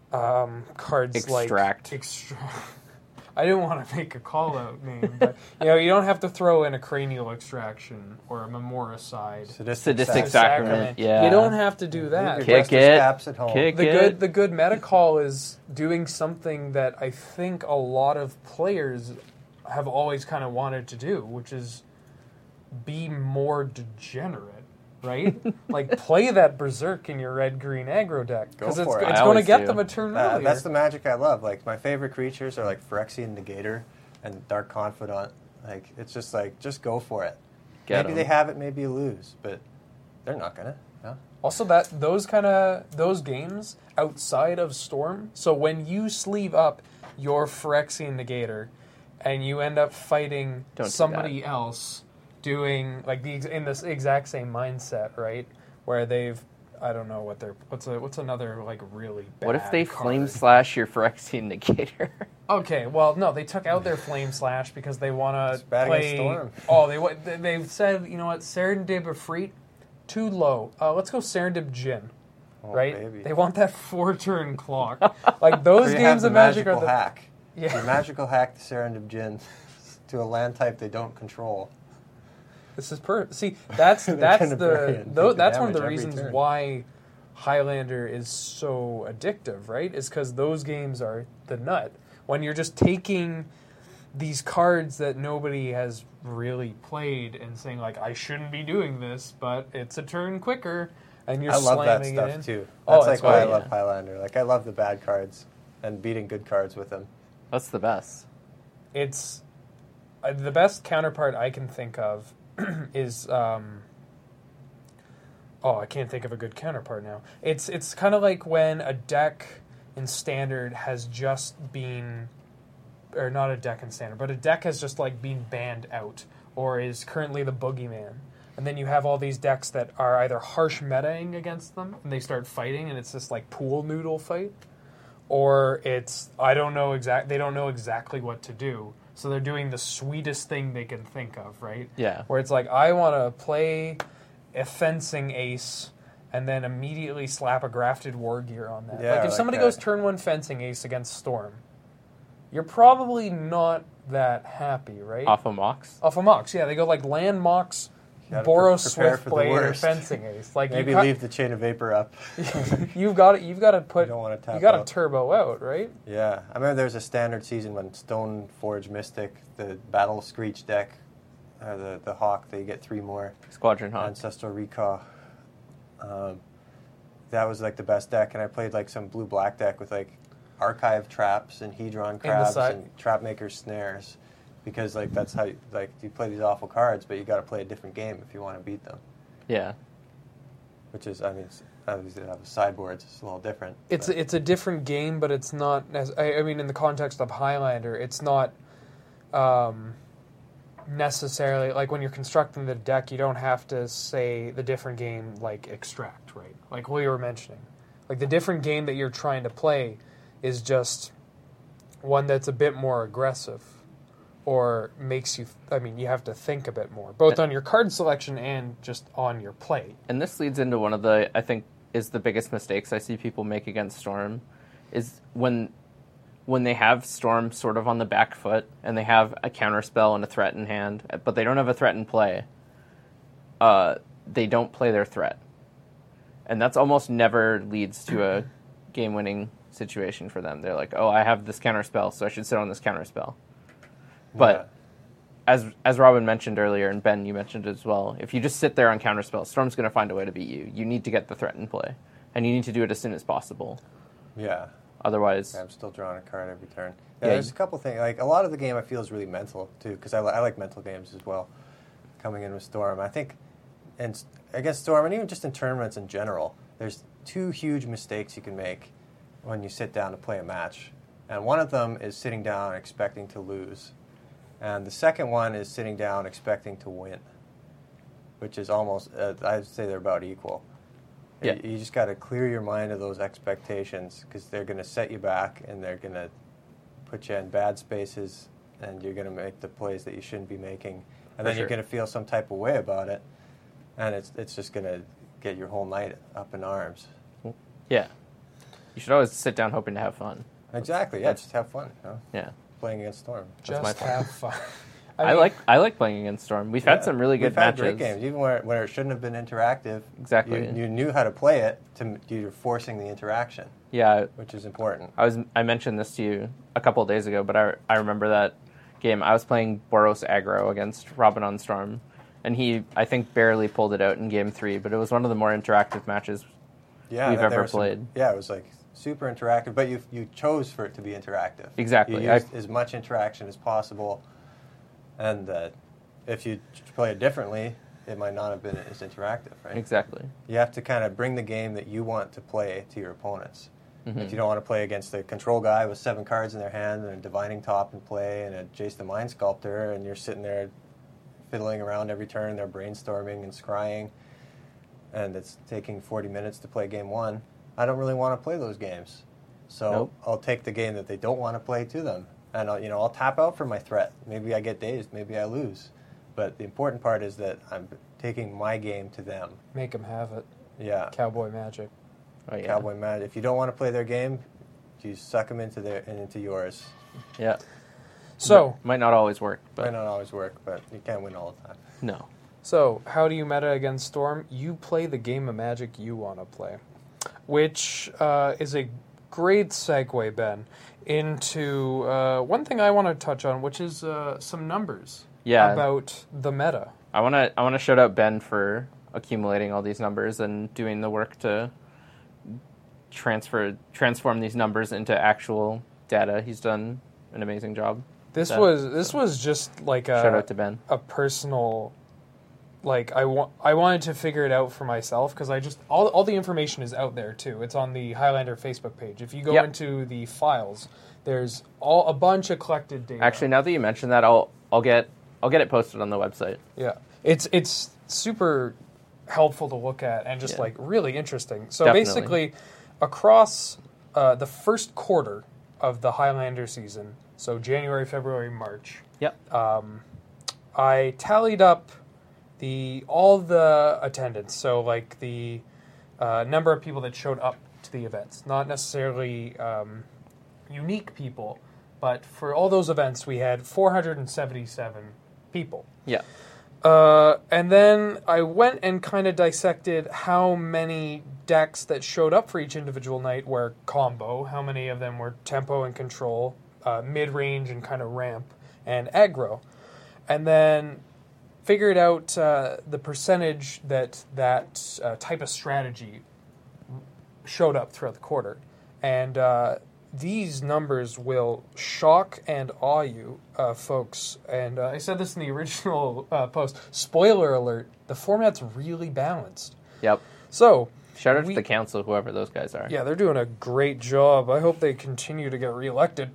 um, cards Extract. like extract. I didn't want to make a call out name, but you know, you don't have to throw in a cranial extraction or a memoricide. Sadistic, Sadistic sac- Sacrament. Yeah. You don't have to do that. Leave Kick your Justice it. Caps at home. Kick The it. good, the good meta call is doing something that I think a lot of players have always kind of wanted to do, which is be more degenerate. Right? Like, play that Berserk in your red-green aggro deck. Go Because it's, for it. it's I going to always get do. them a turn Uh, earlier. that's the magic I love. Like, my favorite creatures are like Phyrexian Negator and Dark Confidant. Like, it's just like, just go for it. Get maybe 'em. they have it, maybe you lose, but they're not gonna. No? Also, that those kind of those games outside of Storm. So when you sleeve up your Phyrexian Negator, and you end up fighting Don't do somebody else doing like the ex- in this exact same mindset, right? Where they've I don't know what they're what's a what's another like really bad What if they card? flame slash your Phyrexian Negator? Okay, well, no, they took out their Flame Slash because they want It's to bad play. against Storm. Oh, they wa- they- they've said, you know what, Serendib Efreet, too low. Uh, let's go Serendib Jin, Oh, right? baby. They want that four turn clock. Like those So you have games the of Magic are magical the hack. yeah. You magical hack the Serendib Jin to a land type they don't control. This is per. See, that's They're that's gonna bury the it and tho- take the that's one of the damage every reasons turn. why Highlander is so addictive, right? Is because those games are the nut. When you're just taking these cards that nobody has really played and saying like, I shouldn't be doing this, but it's a turn quicker, and you're I love that slamming stuff it in. too. Oh, That's that's like why I great. love Yeah. Highlander. Like I love the bad cards and beating good cards with them. That's the best. It's uh, the best counterpart I can think of is um, oh I can't think of a good counterpart now. It's it's kind of like when a deck in Standard has just been, or not a deck in Standard, but a deck has just like been banned out or is currently the boogeyman. And then you have all these decks that are either harsh metaing against them and they start fighting and it's this like pool noodle fight, or it's I don't know exact they don't know exactly what to do. So they're doing the sweetest thing they can think of, right? Yeah. Where it's like, I want to play a fencing ace and then immediately slap a grafted war gear on that. Yeah, like if like somebody that. goes turn one fencing ace against Storm, you're probably not that happy, right? Off of Mox. Off of Mox, yeah. They go like land Mox, You gotta Boros pre- prepare for the Swiftblade, or worst. fencing ace. Like Maybe you cut- leave the Chain of Vapor up. you've got to, you've got to put You don't wanna tap you got to out. turbo out, right? Yeah, I remember there was a Standard season when Stoneforge Mystic, the Battle Screech deck, uh, the the Hawk, they get three more. Squadron Hunt. Ancestral Recall. Um, that was like the best deck, and I played like some blue black deck with like Archive Traps and Hedron Crabs side- and Trapmaker Snares, because like that's how you, like you play these awful cards, but you got to play a different game if you want to beat them. Yeah. Which is, I mean, it's, obviously they have sideboards, it's a little different. It's but- it's a different game, but it's not. As, I, I mean, in the context of Highlander, it's not um, necessarily like when you're constructing the deck. You don't have to say the different game like extract, right? Like we were mentioning, like the different game that you're trying to play is just one that's a bit more aggressive, or makes you. I mean, you have to think a bit more, both on your card selection and just on your play. And this leads into one of the, I think, is the biggest mistakes I see people make against Storm, is when when they have Storm sort of on the back foot, and they have a counterspell and a threat in hand, but they don't have a threat in play, uh, they don't play their threat. And that's almost never leads to a game-winning situation for them. They're like, oh, I have this counterspell, so I should sit on this counterspell. But as as Robin mentioned earlier, and Ben, you mentioned as well, if you just sit there on counterspell, Storm's going to find a way to beat you. You need to get the threat in play, and you need to do it as soon as possible. yeah. Otherwise, I'm still drawing a card every turn. Yeah, Yeah, there's you- a couple things. Like a lot of the game, I feel is really mental too, because I, li- I like mental games as well. Coming in with Storm, I think, and against Storm, and even just in tournaments in general, there's two huge mistakes you can make when you sit down to play a match, and one of them is sitting down expecting to lose, and the second one is sitting down expecting to win, which is almost uh, I'd say they're about equal. Yeah. You, you just got to clear your mind of those expectations, because they're going to set you back and they're going to put you in bad spaces, and you're going to make the plays that you shouldn't be making, and For then sure. you're going to feel some type of way about it, and it's it's just going to get your whole night up in arms. yeah. You should always sit down hoping to have fun. Exactly. Yeah, just have fun. You know? Yeah. Playing against Storm. Just my point. have fun. I, mean, like I like playing against Storm. We've had Yeah. some really good We've had matches. great games, even where, where it shouldn't have been interactive. Exactly. You, you knew how to play it. To you're forcing the interaction, Yeah, which is important. I was I mentioned this to you a couple of days ago, but I I remember that game. I was playing Boros aggro against Robin on Storm, and he I think barely pulled it out in game three. But it was one of the more interactive matches Yeah, we've there ever were some- played. yeah, it was like super interactive, but you you chose for it to be interactive. Exactly. You used I- as much interaction as possible, and uh, if you play it differently, it might not have been as interactive, right? Exactly. You have to kind of bring the game that you want to play to your opponents. Mm-hmm. If you don't want to play against the control guy with seven cards in their hand and a Divining Top in play and a Jace the Mind Sculptor, and you're sitting there fiddling around every turn, they're brainstorming and scrying, and it's taking forty minutes to play game one, I don't really want to play those games. So Nope. I'll take the game that they don't want to play to them. And I'll, you know, I'll tap out for my threat. Maybe I get dazed, maybe I lose. But the important part is that I'm taking my game to them. make them have it. Yeah. Cowboy magic. Oh, yeah. Cowboy Magic. If you don't want to play their game, you suck them into their and into yours. Yeah. So, Might not always work, but Might not always work, but you can't win all the time. no. so how do you meta against Storm? You play the game of Magic you want to play, which uh, is a great segue, Ben, into uh, one thing I want to touch on, which is uh, some numbers Yeah. about the meta. I want to I want to shout out Ben for accumulating all these numbers and doing the work to transfer transform these numbers into actual data. He's done an amazing job. This That- was this was just like a Shout out to Ben. a personal, like I want I wanted to figure it out for myself because I just all all the information is out there too. It's on the Highlander Facebook page. If you go Yep. into the files, there's all a bunch of collected data. Actually, now that you mention that, I'll I'll get I'll get it posted on the website. yeah, it's it's super helpful to look at and just Yeah. like really interesting. So Definitely. basically, across uh, the first quarter of the Highlander season, so January, February, March. Yep. Um, I tallied up the all the attendance, so like the uh, number of people that showed up to the events, not necessarily um, unique people, but for all those events, we had four hundred seventy-seven people. Yeah. Uh, and then I went and kind of dissected how many decks that showed up for each individual night were combo, how many of them were tempo and control, uh, mid-range and kind of ramp, and aggro. And then figured out uh, the percentage that that uh, type of strategy showed up throughout the quarter. And uh, these numbers will shock and awe you, uh, folks. And uh, I said this in the original uh, post. Spoiler alert, the format's really balanced. Yep. So, Shout out we- to the council, whoever those guys are. yeah, they're doing a great job. I hope they continue to get reelected.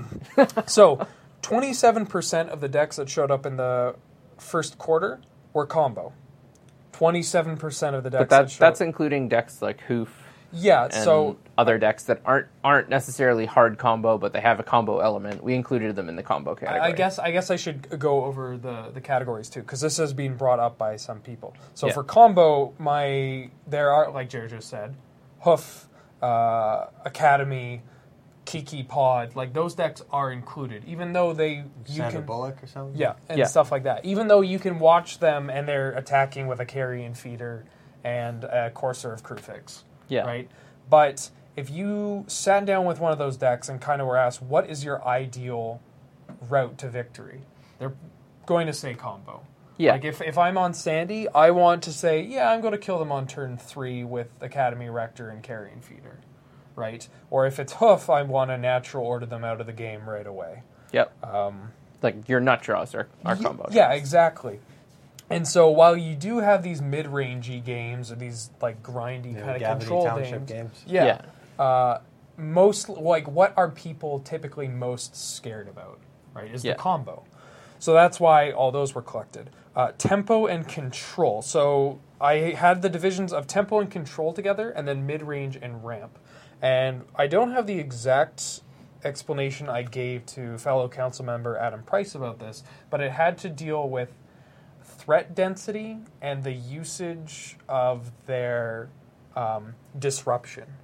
So, twenty-seven percent of the decks that showed up in the first quarter were combo. twenty-seven percent of the decks But that that, showed that's including decks like Hoof Yeah, and so other decks that aren't aren't necessarily hard combo, but they have a combo element. We included them in the combo category. I I guess I guess I should go over the, the categories too, because this has been brought up by some people. So Yeah. for combo, my there are, like Jared just said, Hoof, uh, Academy, Kiki Pod, like those decks are included, even though they you Sandra can Bullock or something? yeah and Yeah. stuff like that. Even though you can watch them and they're attacking with a carrion feeder and a Corsair of Crewfix. Yeah. Right? But if you sat down with one of those decks and kind of were asked, what is your ideal route to victory? They're going to say combo. Yeah. Like if, if I'm on Sandy, I want to say, yeah, I'm going to kill them on turn three with Academy Rector and Carrion Feeder. Right? Or if it's Hoof, I want to natural order them out of the game right away. Yep. Um, Like your nut draws are, are Ye- combo. Yeah, decks. exactly. And so while you do have these mid-rangey games or these like grindy Yeah, kind of Gavity control Township games, games. yeah, Uh, most like what are people typically most scared about? Right, is Yeah. the combo. So that's why all those were collected. Uh, tempo and control. So I had the divisions of tempo and control together, and then mid-range and ramp. And I don't have the exact explanation I gave to fellow council member Adam Price about this, but it had to deal with threat density and the usage of their um, disruption.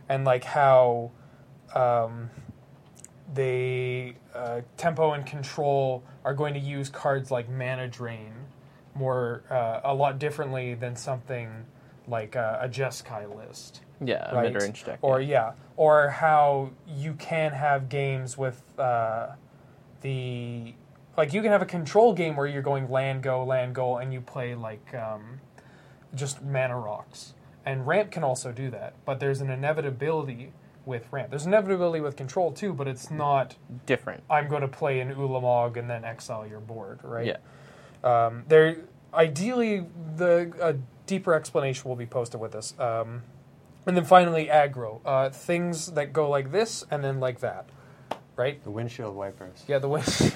and like how um, they uh, tempo and control are going to use cards like Mana Drain more uh, a lot differently than something like uh, a Jeskai list. Yeah, a right? mid-range deck. Or yeah. yeah, or how you can have games with uh, the like you can have a control game where you're going land go land go and you play like um, just mana rocks, and ramp can also do that. But there's an inevitability with ramp. There's an inevitability with control too, but it's not different. I'm going to play an Ulamog and then exile your board, right? Yeah. Um, there, ideally, the a deeper explanation will be posted with this. Um, and then finally, aggro. Uh, things that go like this and then like that, right? The windshield wipers. Yeah, the wind.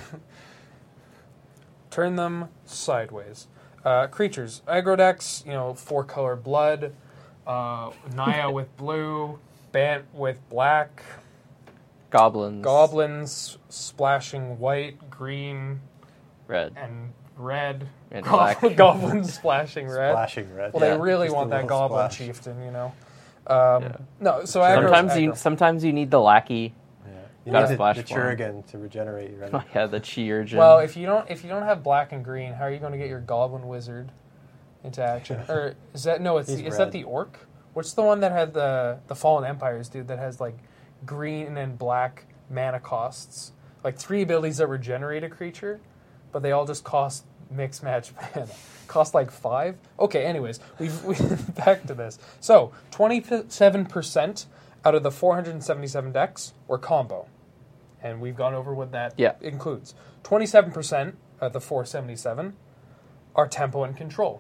Turn them sideways. Uh, creatures. Aggro decks, you know, four-color blood. Uh, Naya with blue. Bant with black. Goblins. Goblins splashing white, green, Red. and red. And Goblin- black. Goblins splashing red. Splashing red. Well, Yeah, they really just want a that little Goblin splash. Chieftain, you know. Um, Yeah. No, so aggro. Sometimes you aggro. sometimes you need the lackey. Yeah. You Gotta need the, splash the for 'em. Churigan to regenerate your Oh, energy. yeah, the Chi Urchin. Well, if you don't if you don't have black and green, how are you going to get your Goblin Wizard into action? Or is that no? It's He's is that red. the Orc? What's the one that had the the Fallen Empires dude that has like green and black mana costs, like three abilities that regenerate a creature, but they all just cost mixed match mana. Cost like five. Okay. Anyways, we've we back to this. So twenty-seven percent out of the four hundred seventy-seven decks were combo, and we've gone over what that Yeah. includes. twenty-seven percent of the four seventy-seven are tempo and control.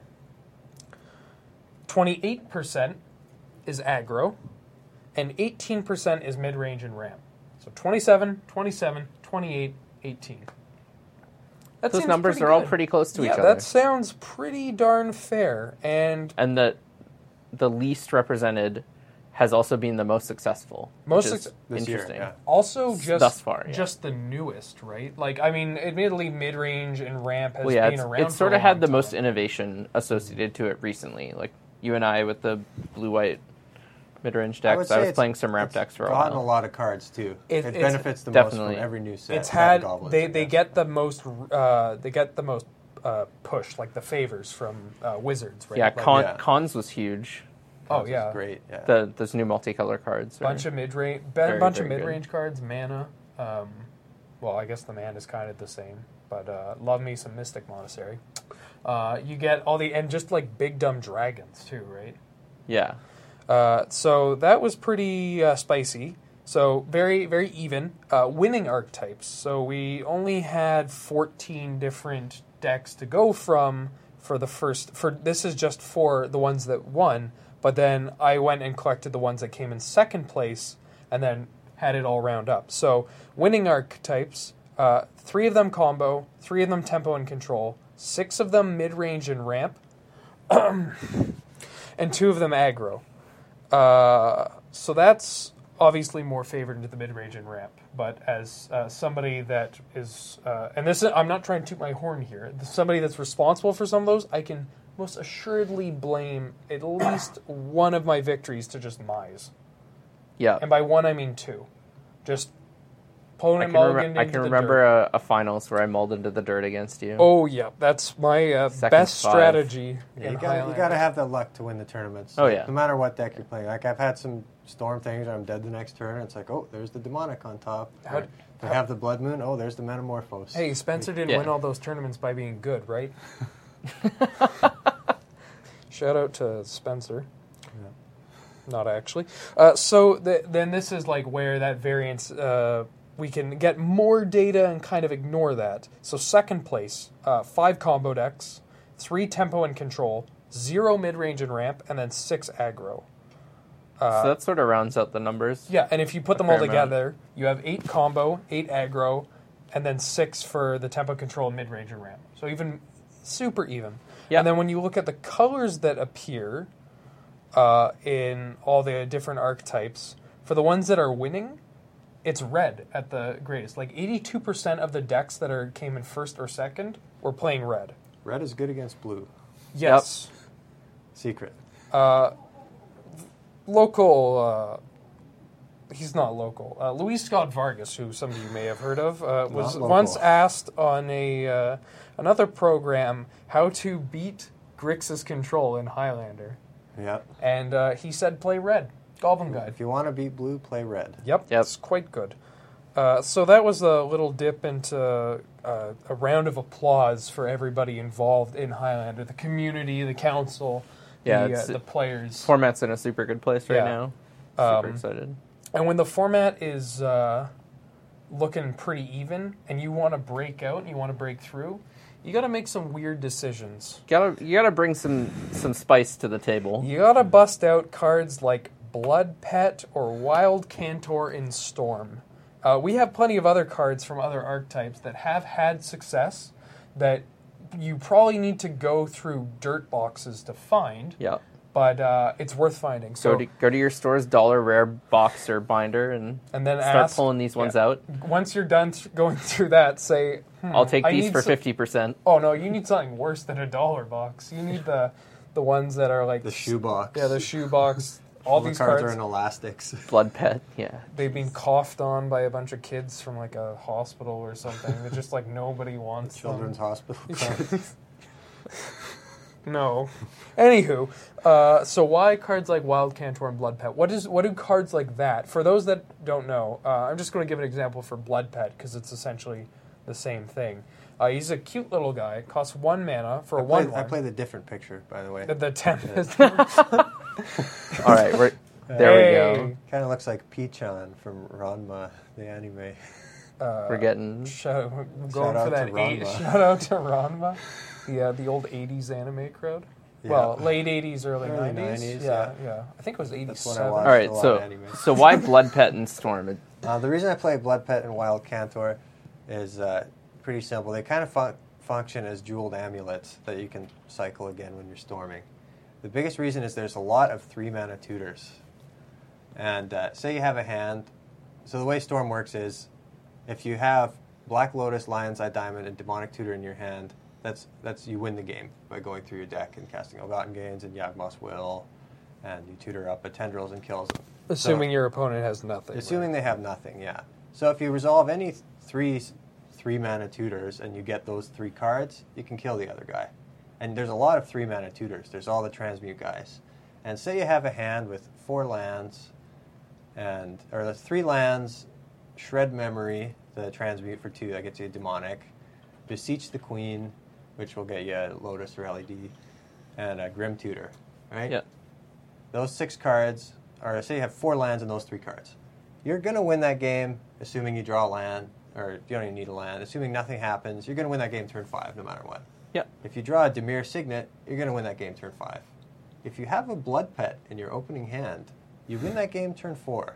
twenty-eight percent is aggro, and eighteen percent is mid-range and ramp. So twenty-seven, twenty-seven, twenty-eight, eighteen. That those seems numbers pretty are all good. pretty close to yeah, each other. that sounds pretty darn fair. And And the the least represented has also been the most successful. Most which is suc- This year, interesting. yeah. also just Thus far, yeah. just the newest, right? Like, I mean, admittedly, mid-range and ramp has Well, yeah, been it's, around it's for sort a of had long the most time. innovation associated to it recently. Like you and I with the blue-white mid-range I would decks. say I, was it's- playing some ramp it's decks for a gotten while. a lot of cards too. It- It, it's- benefits the Definitely. most from every new set. It's that had goblins, they I they guess. get the most uh, they get the most uh, push, like the favors from uh, wizards, right? Yeah, Like, con, yeah. cons was huge. oh Cards is yeah, great. Yeah. The those new multicolor cards. are- bunch of mid range, Very, bunch of very mid good. range cards, mana. Um, well, I guess the mana is kind of the same, but uh, love me some Mystic Monastery. Uh, you get all the and just like big dumb dragons too, right? yeah. Uh, so that was pretty uh, spicy. So very, very even. Uh, winning archetypes. So we only had fourteen different decks to go from for the first. For this is just for the ones that won. But then I went and collected the ones that came in second place, and then had it all round up. So winning archetypes. Uh, three of them combo, three of them tempo and control, six of them mid range and ramp, and two of them aggro. Uh, so that's obviously more favored into the mid-range and ramp. But as uh, somebody that is, uh, and this is, I'm not trying to toot my horn here, somebody that's responsible for some of those, I can most assuredly blame at least one of my victories to just Mize. Yeah. And by one, I mean two. Just I opponent can, remem- mulliganed I into can the remember dirt. a, a finals where I mulled into the dirt against you. Oh, yeah. That's my uh, Second best five. strategy. Yeah, in you got you Highlander. got to have the luck to win the tournaments. Oh, yeah. No matter what deck you're playing. Like I've had some storm things where I'm dead the next turn. And it's like, oh, there's the demonic on top. How- Or if I have the blood moon. Oh, there's the metamorphose. Hey, Spencer didn't Yeah. win all those tournaments by being good, right? Shout out to Spencer. Not actually. Uh, so th- then this is like where that variance, uh, we can get more data and kind of ignore that. So second place, uh, five combo decks, three tempo and control, zero mid-range and ramp, and then six aggro. Uh, so that sort of rounds out the numbers. Yeah, and if you put A them all fair amount. together, you have eight combo, eight aggro, and then six for the tempo control, mid-range, and ramp. So even super even. Yeah. And then when you look at the colors that appear uh, in all the different archetypes, for the ones that are winning, it's red at the greatest. Like eighty-two percent of the decks that are came in first or second were playing red. Red is good against blue. Yes. Secret. Uh, local uh, he's not local. Uh, Luis Scott Vargas, who some of you may have heard of, uh, was local. once asked on a uh, another program how to beat Grixis control in Highlander. Yep. And uh, he said play red. Goblin Guide. If you want to beat blue, play red. Yep, Yep. it's quite good. Uh, so that was a little dip into uh, a round of applause for everybody involved in Highlander, the community, the council, Yeah, the, uh, it's- the players. Format's in a super good place right Yeah. now. Super Um, excited. And when the format is uh, looking pretty even and you want to break out and you want to break through, you got to make some weird decisions. You gotta you gotta bring some some spice to the table. You got to bust out cards like Blood Pet or Wild Cantor in Storm. Uh, we have plenty of other cards from other archetypes that have had success that you probably need to go through dirt boxes to find, Yeah. but uh, it's worth finding. So, Go to go to your store's dollar rare box or binder and and then start ask, pulling these ones yeah. out. Once you're done th- going through that, say, hmm, I'll take I these need for some- fifty percent. Oh no, you need something worse than a dollar box. You need the the ones that are like The shoebox. Yeah, the shoe box. All the these cards, cards, are in elastics. Blood Pet, yeah. they've been coughed on by a bunch of kids from like a hospital or something. They're just like nobody wants Children's them. Hospital cards. No. Anywho, uh, so why cards like Wild Cantor and Blood Pet? What is what do cards like that? For those that don't know, uh, I'm just going to give an example for Blood Pet because it's essentially the same thing. Uh, he's a cute little guy. Costs one mana for I a played, one one. I played the different picture, by the way. The, the Tempest. All right, we're there. We Hey. go. Kind of looks like Pichon from Ranma, the anime. Uh, We're getting Shout, we're going Shout for out that to eight, Ranma. shout out to Ranma, the uh, the old eighties anime crowd. Yeah. Well, late eighties, early, Early nineties. nineties, yeah, yeah. yeah. I think it was That's when I eighty-seven. watched. all right. a lot So of anime. so why Blood Pet and Storm? It- Uh, the reason I play Blood Pet and Wild Cantor is uh, pretty simple. They kind of fun- function as jeweled amulets that you can cycle again when you're storming. The biggest reason is there's a lot of three mana tutors. And uh, say you have a hand. So the way Storm works is if you have Black Lotus, Lion's Eye Diamond, and Demonic Tutor in your hand, that's that's you win the game by going through your deck and casting Elgaten Gains and Yawgmoth's Will, and you tutor up a Tendrils and kills them. Assuming So- your opponent has nothing. Assuming they have nothing, yeah. So if you resolve any th- three three mana tutors and you get those three cards, you can kill the other guy. And there's a lot of three mana tutors. There's all the transmute guys. And say you have a hand with four lands, and or the three lands, Shred Memory, the transmute for two, that gets you a demonic, Beseech the Queen, which will get you a Lotus or L E D, and a Grim Tutor, right? Yeah. Those six cards, or say you have four lands and those three cards. You're going to win that game, assuming you draw a land, or you don't even need a land. Assuming nothing happens, you're going to win that game turn five, no matter what. Yeah. If you draw a Dimir Signet, you're going to win that game turn five. If you have a Blood Pet in your opening hand, you win that game turn four.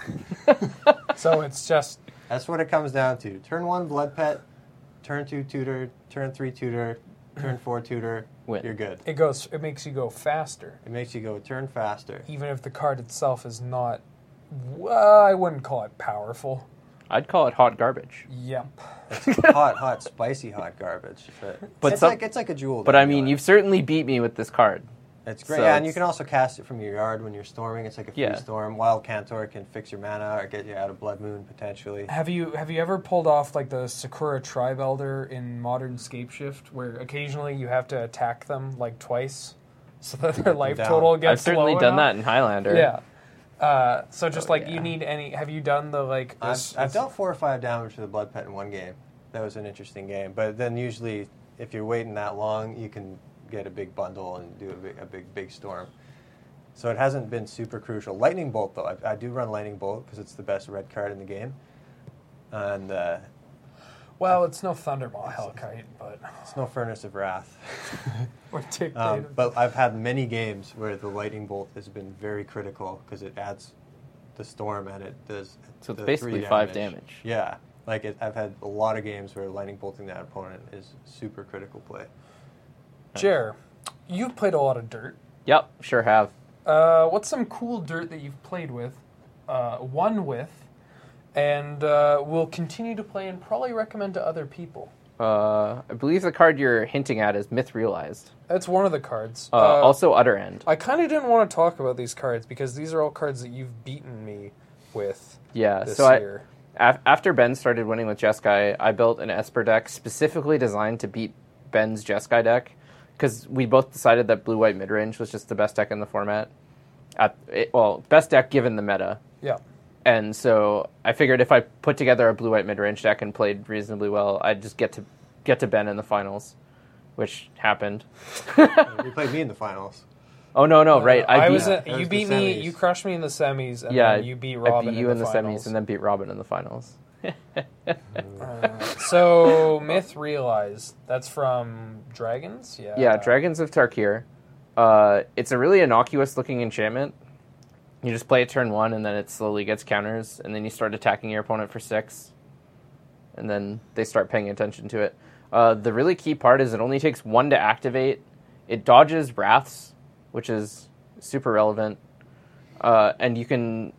So it's just That's what it comes down to. Turn one, Blood Pet. Turn two, Tutor. Turn three, Tutor. Turn four, Tutor. Win. You're good. it goes. It makes you go faster, It makes you go a turn faster. even if the card itself is not. Well, I wouldn't call it powerful. I'd call it hot garbage. Yep. It's hot, hot, spicy hot garbage. But, But it's some- like it's like a jewel. But I mean, you've certainly you beat me with this card. It's great. So Yeah, and you it's- can also cast it from your yard when you're storming. It's like a free Yeah. storm. Wild Cantor can fix your mana or get you out of Blood Moon potentially. Have you have you ever pulled off like the Sakura Tribe Elder in Modern Scapeshift, where occasionally you have to attack them like twice, so that their life down. total gets I've certainly low done enough? that in Highlander. Yeah. Uh, so just Oh, like yeah. you need any. Have you done the like? I've, this- I've this- dealt four or five damage to the Blood Pet in one game. That was an interesting game. But then usually, if you're waiting that long, you can get a big bundle and do a big, a big, big storm. So it hasn't been super crucial. Lightning Bolt, though. I, I do run Lightning Bolt because it's the best red card in the game. And uh, Well, it's no Thundermaw Hellkite, but it's no Furnace of Wrath. or dictated. Um, but I've had many games where the Lightning Bolt has been very critical because it adds the storm and it does. So it's the basically three five damage. Yeah, like it, I've had a lot of games where Lightning Bolting that opponent is super critical play. Jer, you've played a lot of dirt. Yep, sure have. Uh, what's some cool dirt that you've played with, uh, won with, and uh, will continue to play and probably recommend to other people? Uh, I believe the card you're hinting at is Myth Realized. That's one of the cards. Uh, also Utter End. I kind of didn't want to talk about these cards because these are all cards that you've beaten me with Yeah, this so year. I, af- after Ben started winning with Jeskai, I built an Esper deck specifically designed to beat Ben's Jeskai deck, because we both decided that blue-white mid-range was just the best deck in the format. At it, well, best deck given the meta. Yeah. And so I figured if I put together a blue-white mid-range deck and played reasonably well, I'd just get to get to Ben in the finals, which happened. You played me in the finals. Oh, no, no, right. I, I beat, was. A, That you was beat the me. semis. You crushed me in the semis, and yeah, then you beat Robin I beat you in the, the finals. semis and then beat Robin in the finals. Uh, so Myth Realize. That's from Dragons. Yeah. Yeah, Dragons of Tarkir. Uh, it's a really innocuous-looking enchantment. You just play it turn one, and then it slowly gets counters, and then you start attacking your opponent for six, and then they start paying attention to it. Uh, the really key part is it only takes one to activate. It dodges Wraths, which is super relevant, uh, and you can...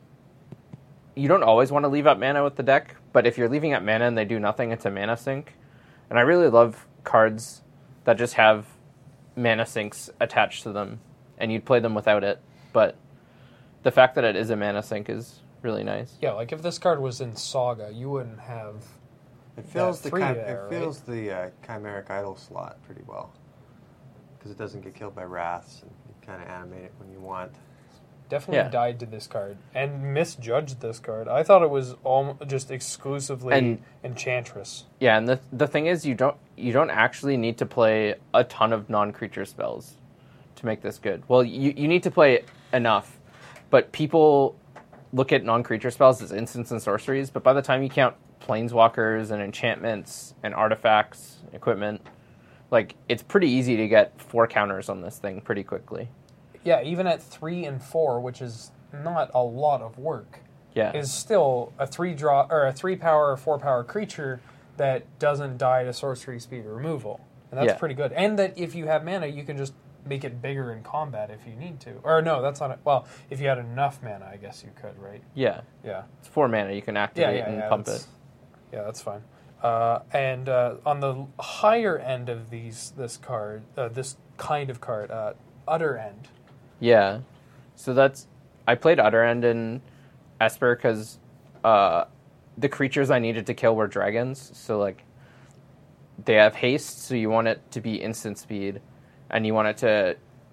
You don't always want to leave up mana with the deck, but if you're leaving up mana and they do nothing, it's a mana sink. And I really love cards that just have mana sinks attached to them, and you'd play them without it, but the fact that it is a mana sink is really nice. Yeah, like if this card was in Saga, you wouldn't have. It fills the three chim- there, it fills the uh, chimeric idol slot pretty well, because it doesn't get killed by wraths, and you kind of animate it when you want. Definitely Yeah. died to this card and misjudged this card. I thought it was all just exclusively And- Enchantress. Yeah, and the the thing is, you don't you don't actually need to play a ton of non-creature spells to make this good. Well, you you need to play enough, but people look at non-creature spells as instants and sorceries. But by the time you count planeswalkers and enchantments and artifacts, equipment, like it's pretty easy to get four counters on this thing pretty quickly. Yeah, even at three and four, which is not a lot of work, Yeah, is still a three draw or a three power or four power creature that doesn't die to sorcery speed removal, and that's Yeah. pretty good. And that if you have mana, you can just make it bigger in combat if you need to. Or no, that's not it. Well, if you had enough mana, I guess you could, right? yeah, Yeah. it's four mana. You can Yeah, activate yeah, and yeah. pump that's- it. Yeah, that's fine. Uh, and uh, on the higher end of these, this card, uh, this kind of card, uh, Utter End. Yeah, so that's I played Utter End in Esper because uh, the creatures I needed to kill were dragons. So like they have haste, so you want it to be instant speed, and you want it to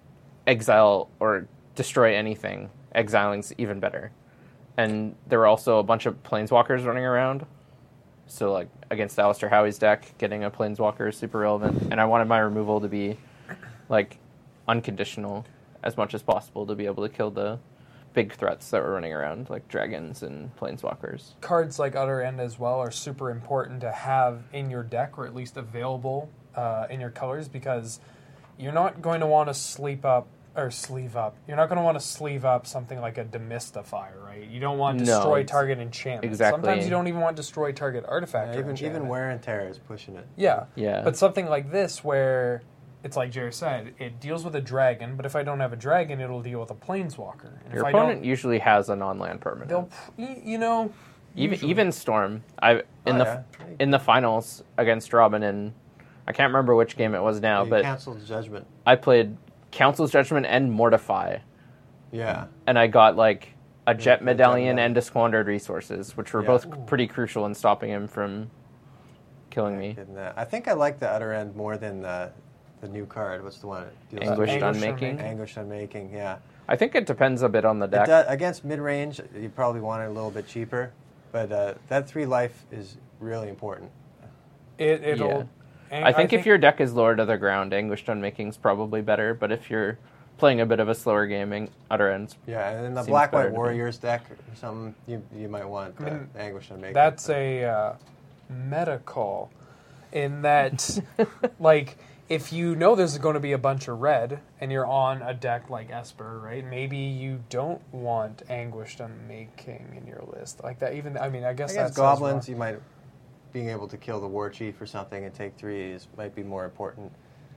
exile or destroy anything. Exiling's even better. And there were also a bunch of planeswalkers running around. So like against Alistair Howie's deck, getting a planeswalker is super relevant. And I wanted my removal to be like unconditional as much as possible to be able to kill the big threats that were running around, like dragons and planeswalkers. Cards like Utter End as well are super important to have in your deck, or at least available uh, in your colors, because you're not going to want to sleep up or sleeve up. You're not going to want to sleeve up something like a Demystifier, right? You don't want No, destroy it's- target enchantment. exactly. Sometimes you don't even want destroy target artifact. Yeah, or even enchantment. even wear and tear is pushing it. Yeah. Yeah. But something like this where it's like Jerry said, it deals with a dragon, but if I don't have a dragon, it'll deal with a planeswalker. And Your if opponent I don't, usually has a non-land permanent. they'll, y- you know, Even usually. even Storm, I in Oh, the yeah. in the finals against Robin, and I can't remember which game it was now, You but canceled judgment. I played Council's Judgment and Mortify, Yeah. and I got like a Jet Yeah, Jet Medallion Medallion. and a Squandered Resources, which were Yeah. both Ooh. pretty crucial in stopping him from killing me. Didn't that. I think I like the Utter End more than the the new card. What's the one? It deals Anguished Anguished Unmaking. Unmaking. Anguish Unmaking. Yeah. I think it depends a bit on the It deck. does, against mid range, you probably want it a little bit cheaper, but uh, that three life is really important. it, it'll. Yeah. and I think if your deck is lower to the ground, Anguished Unmaking is probably better, but if you're playing a bit of a slower game, Ang- Utter Ends. Yeah, and in the Seems Black better White to me. Warriors deck or something, you you might want I uh, mean, Anguish Unmaking. that's a uh, meta call, in that, like, if you know there's going to be a bunch of red and you're on a deck like Esper, right? Maybe you don't want Anguished Unmaking in your list like that. Even I mean, I guess Against that's goblins, you might being able to kill the war chief or something and take three is might be more important.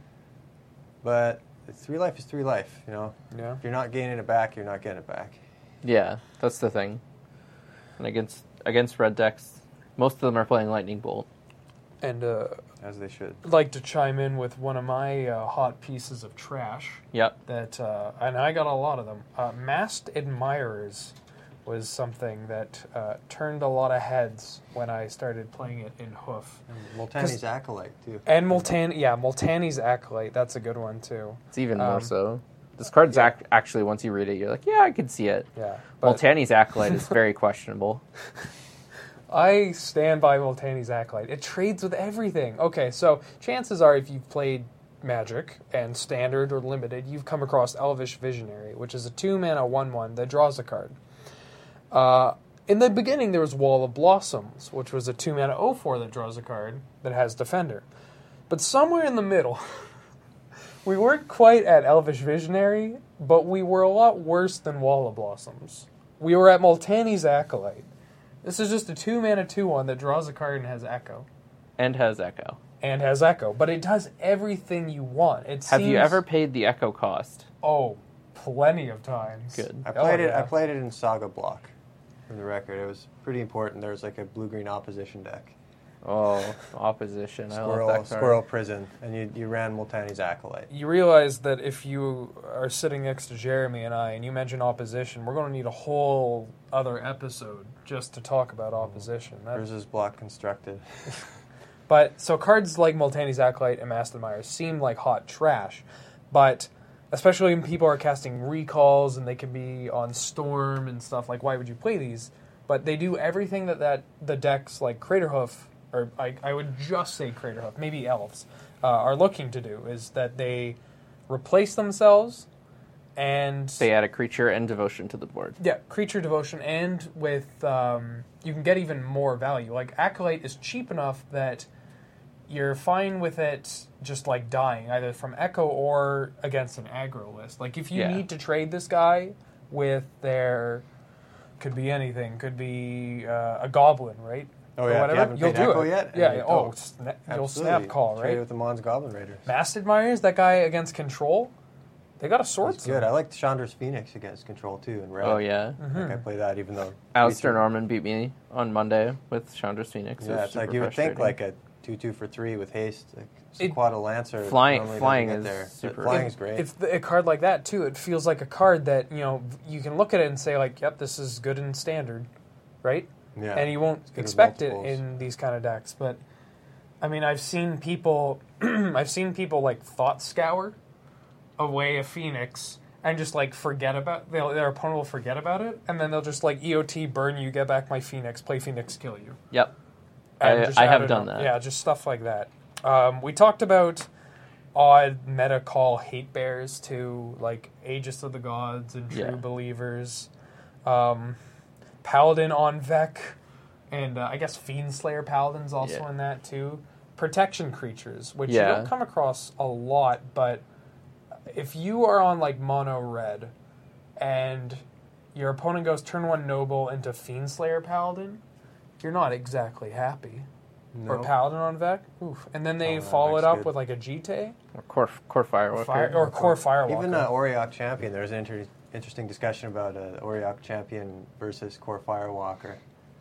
But three life is three life, you know. Yeah. If you're not gaining it back, you're not getting it back. Yeah, that's the thing. And against against red decks, most of them are playing Lightning Bolt. And uh, As they should. I'd like to chime in with one of my uh, hot pieces of trash Yep. that, uh, and I got a lot of them. Uh, Masked Admirers was something that uh, turned a lot of heads when I started playing it in Hoof. And Multani's Acolyte, too. And Multan, yeah, Multani's Acolyte. That's a good one, too. It's even Um, more so. This card's yeah. ac- actually, once you read it, you're like, yeah, I can see it. Yeah. But Multani's Acolyte is very questionable. I stand by Multani's Acolyte. It trades with everything. Okay, so chances are if you've played Magic and Standard or Limited, you've come across Elvish Visionary, which is a two-mana one one that draws a card. Uh, in the beginning, there was Wall of Blossoms, which was a two-mana oh four that draws a card that has Defender. But somewhere in the middle, we weren't quite at Elvish Visionary, but we were a lot worse than Wall of Blossoms. We were at Multani's Acolyte. This is just a two-mana two one that draws a card and has Echo. And has Echo. And has Echo. But it does everything you want. It Have seems, you ever paid the Echo cost? Oh, plenty of times. Good. I Oh, played it. yeah. I played it in Saga Block. For the record, it was pretty important. There was like a blue-green opposition deck. Oh, opposition. I Squirrel, love that card. Squirrel Prison, and you you ran Multani's Acolyte. You realize that if you are sitting next to Jeremy and I, and you mention opposition, we're going to need a whole other episode just to talk about opposition. That- Versus block constructed. But, so cards like Multani's Acolyte and Masted Myers seem like hot trash, but especially when people are casting recalls and they can be on Storm and stuff, like, why would you play these? But they do everything that, that the decks like Craterhoof, or I, I would just say Craterhoof, maybe Elves, uh, are looking to do, is that they replace themselves and... They add a creature and devotion to the board. Yeah, creature devotion, and with um, you can get even more value. Like Acolyte is cheap enough that you're fine with it just like dying, either from Echo or against an aggro list. Like if you Yeah. need to trade this guy with their, could be anything, could be uh, a goblin, right? Oh Or yeah, if whatever, you haven't you'll paid do Echo it. yet? Yeah, And yeah. you- Oh, sna- you'll absolutely. snap call, Trade right? with the Mons Goblin Raiders. Masted Myers, that guy against control, they got a sword. That's good. I like Chandra's Phoenix against Control too in red. Oh, yeah. Like I play that even though Alistair creature- Norman beat me on Monday with Chandra's Phoenix. It Yeah, was it's like super you would think frustrating. like a two two for three with haste. Like It- Sequata Lancer. Flying- normally doesn't flying get is there. But super- Flying If- is great. If the, a card like that too, it feels like a card that you know you can look at it and say like, "Yep, this is good in Standard," right? yeah. And you won't Good with expect it multiples. in these kind of decks. But I mean, I've seen people, I've seen people like thought scour away a Phoenix and just like forget about they'll, their opponent will forget about it, and then they'll just like E O T burn you, get back my Phoenix, play Phoenix, kill you. Yep. And I- just I add have it done on. that. Yeah, just stuff like that. Um, we talked about odd meta call hate bears to like Aegis of the Gods and True Yeah. Believers, um, Paladin on Vec, and uh, I guess Fiendslayer Paladin's also Yeah. in that too. Protection creatures, which you Yeah. don't come across a lot, but if you are on like mono red and your opponent goes turn one noble into Fiendslayer Paladin, you're not exactly happy. No. Or Paladin on Vec. Oof. And then they Oh, that follow it looks up good. with like a Jite Or core, core Firewalker. Fire, or Core Firewalker. Even uh, Auriok Champion, there was an inter- interesting discussion about uh, Auriok Champion versus Core Firewalker.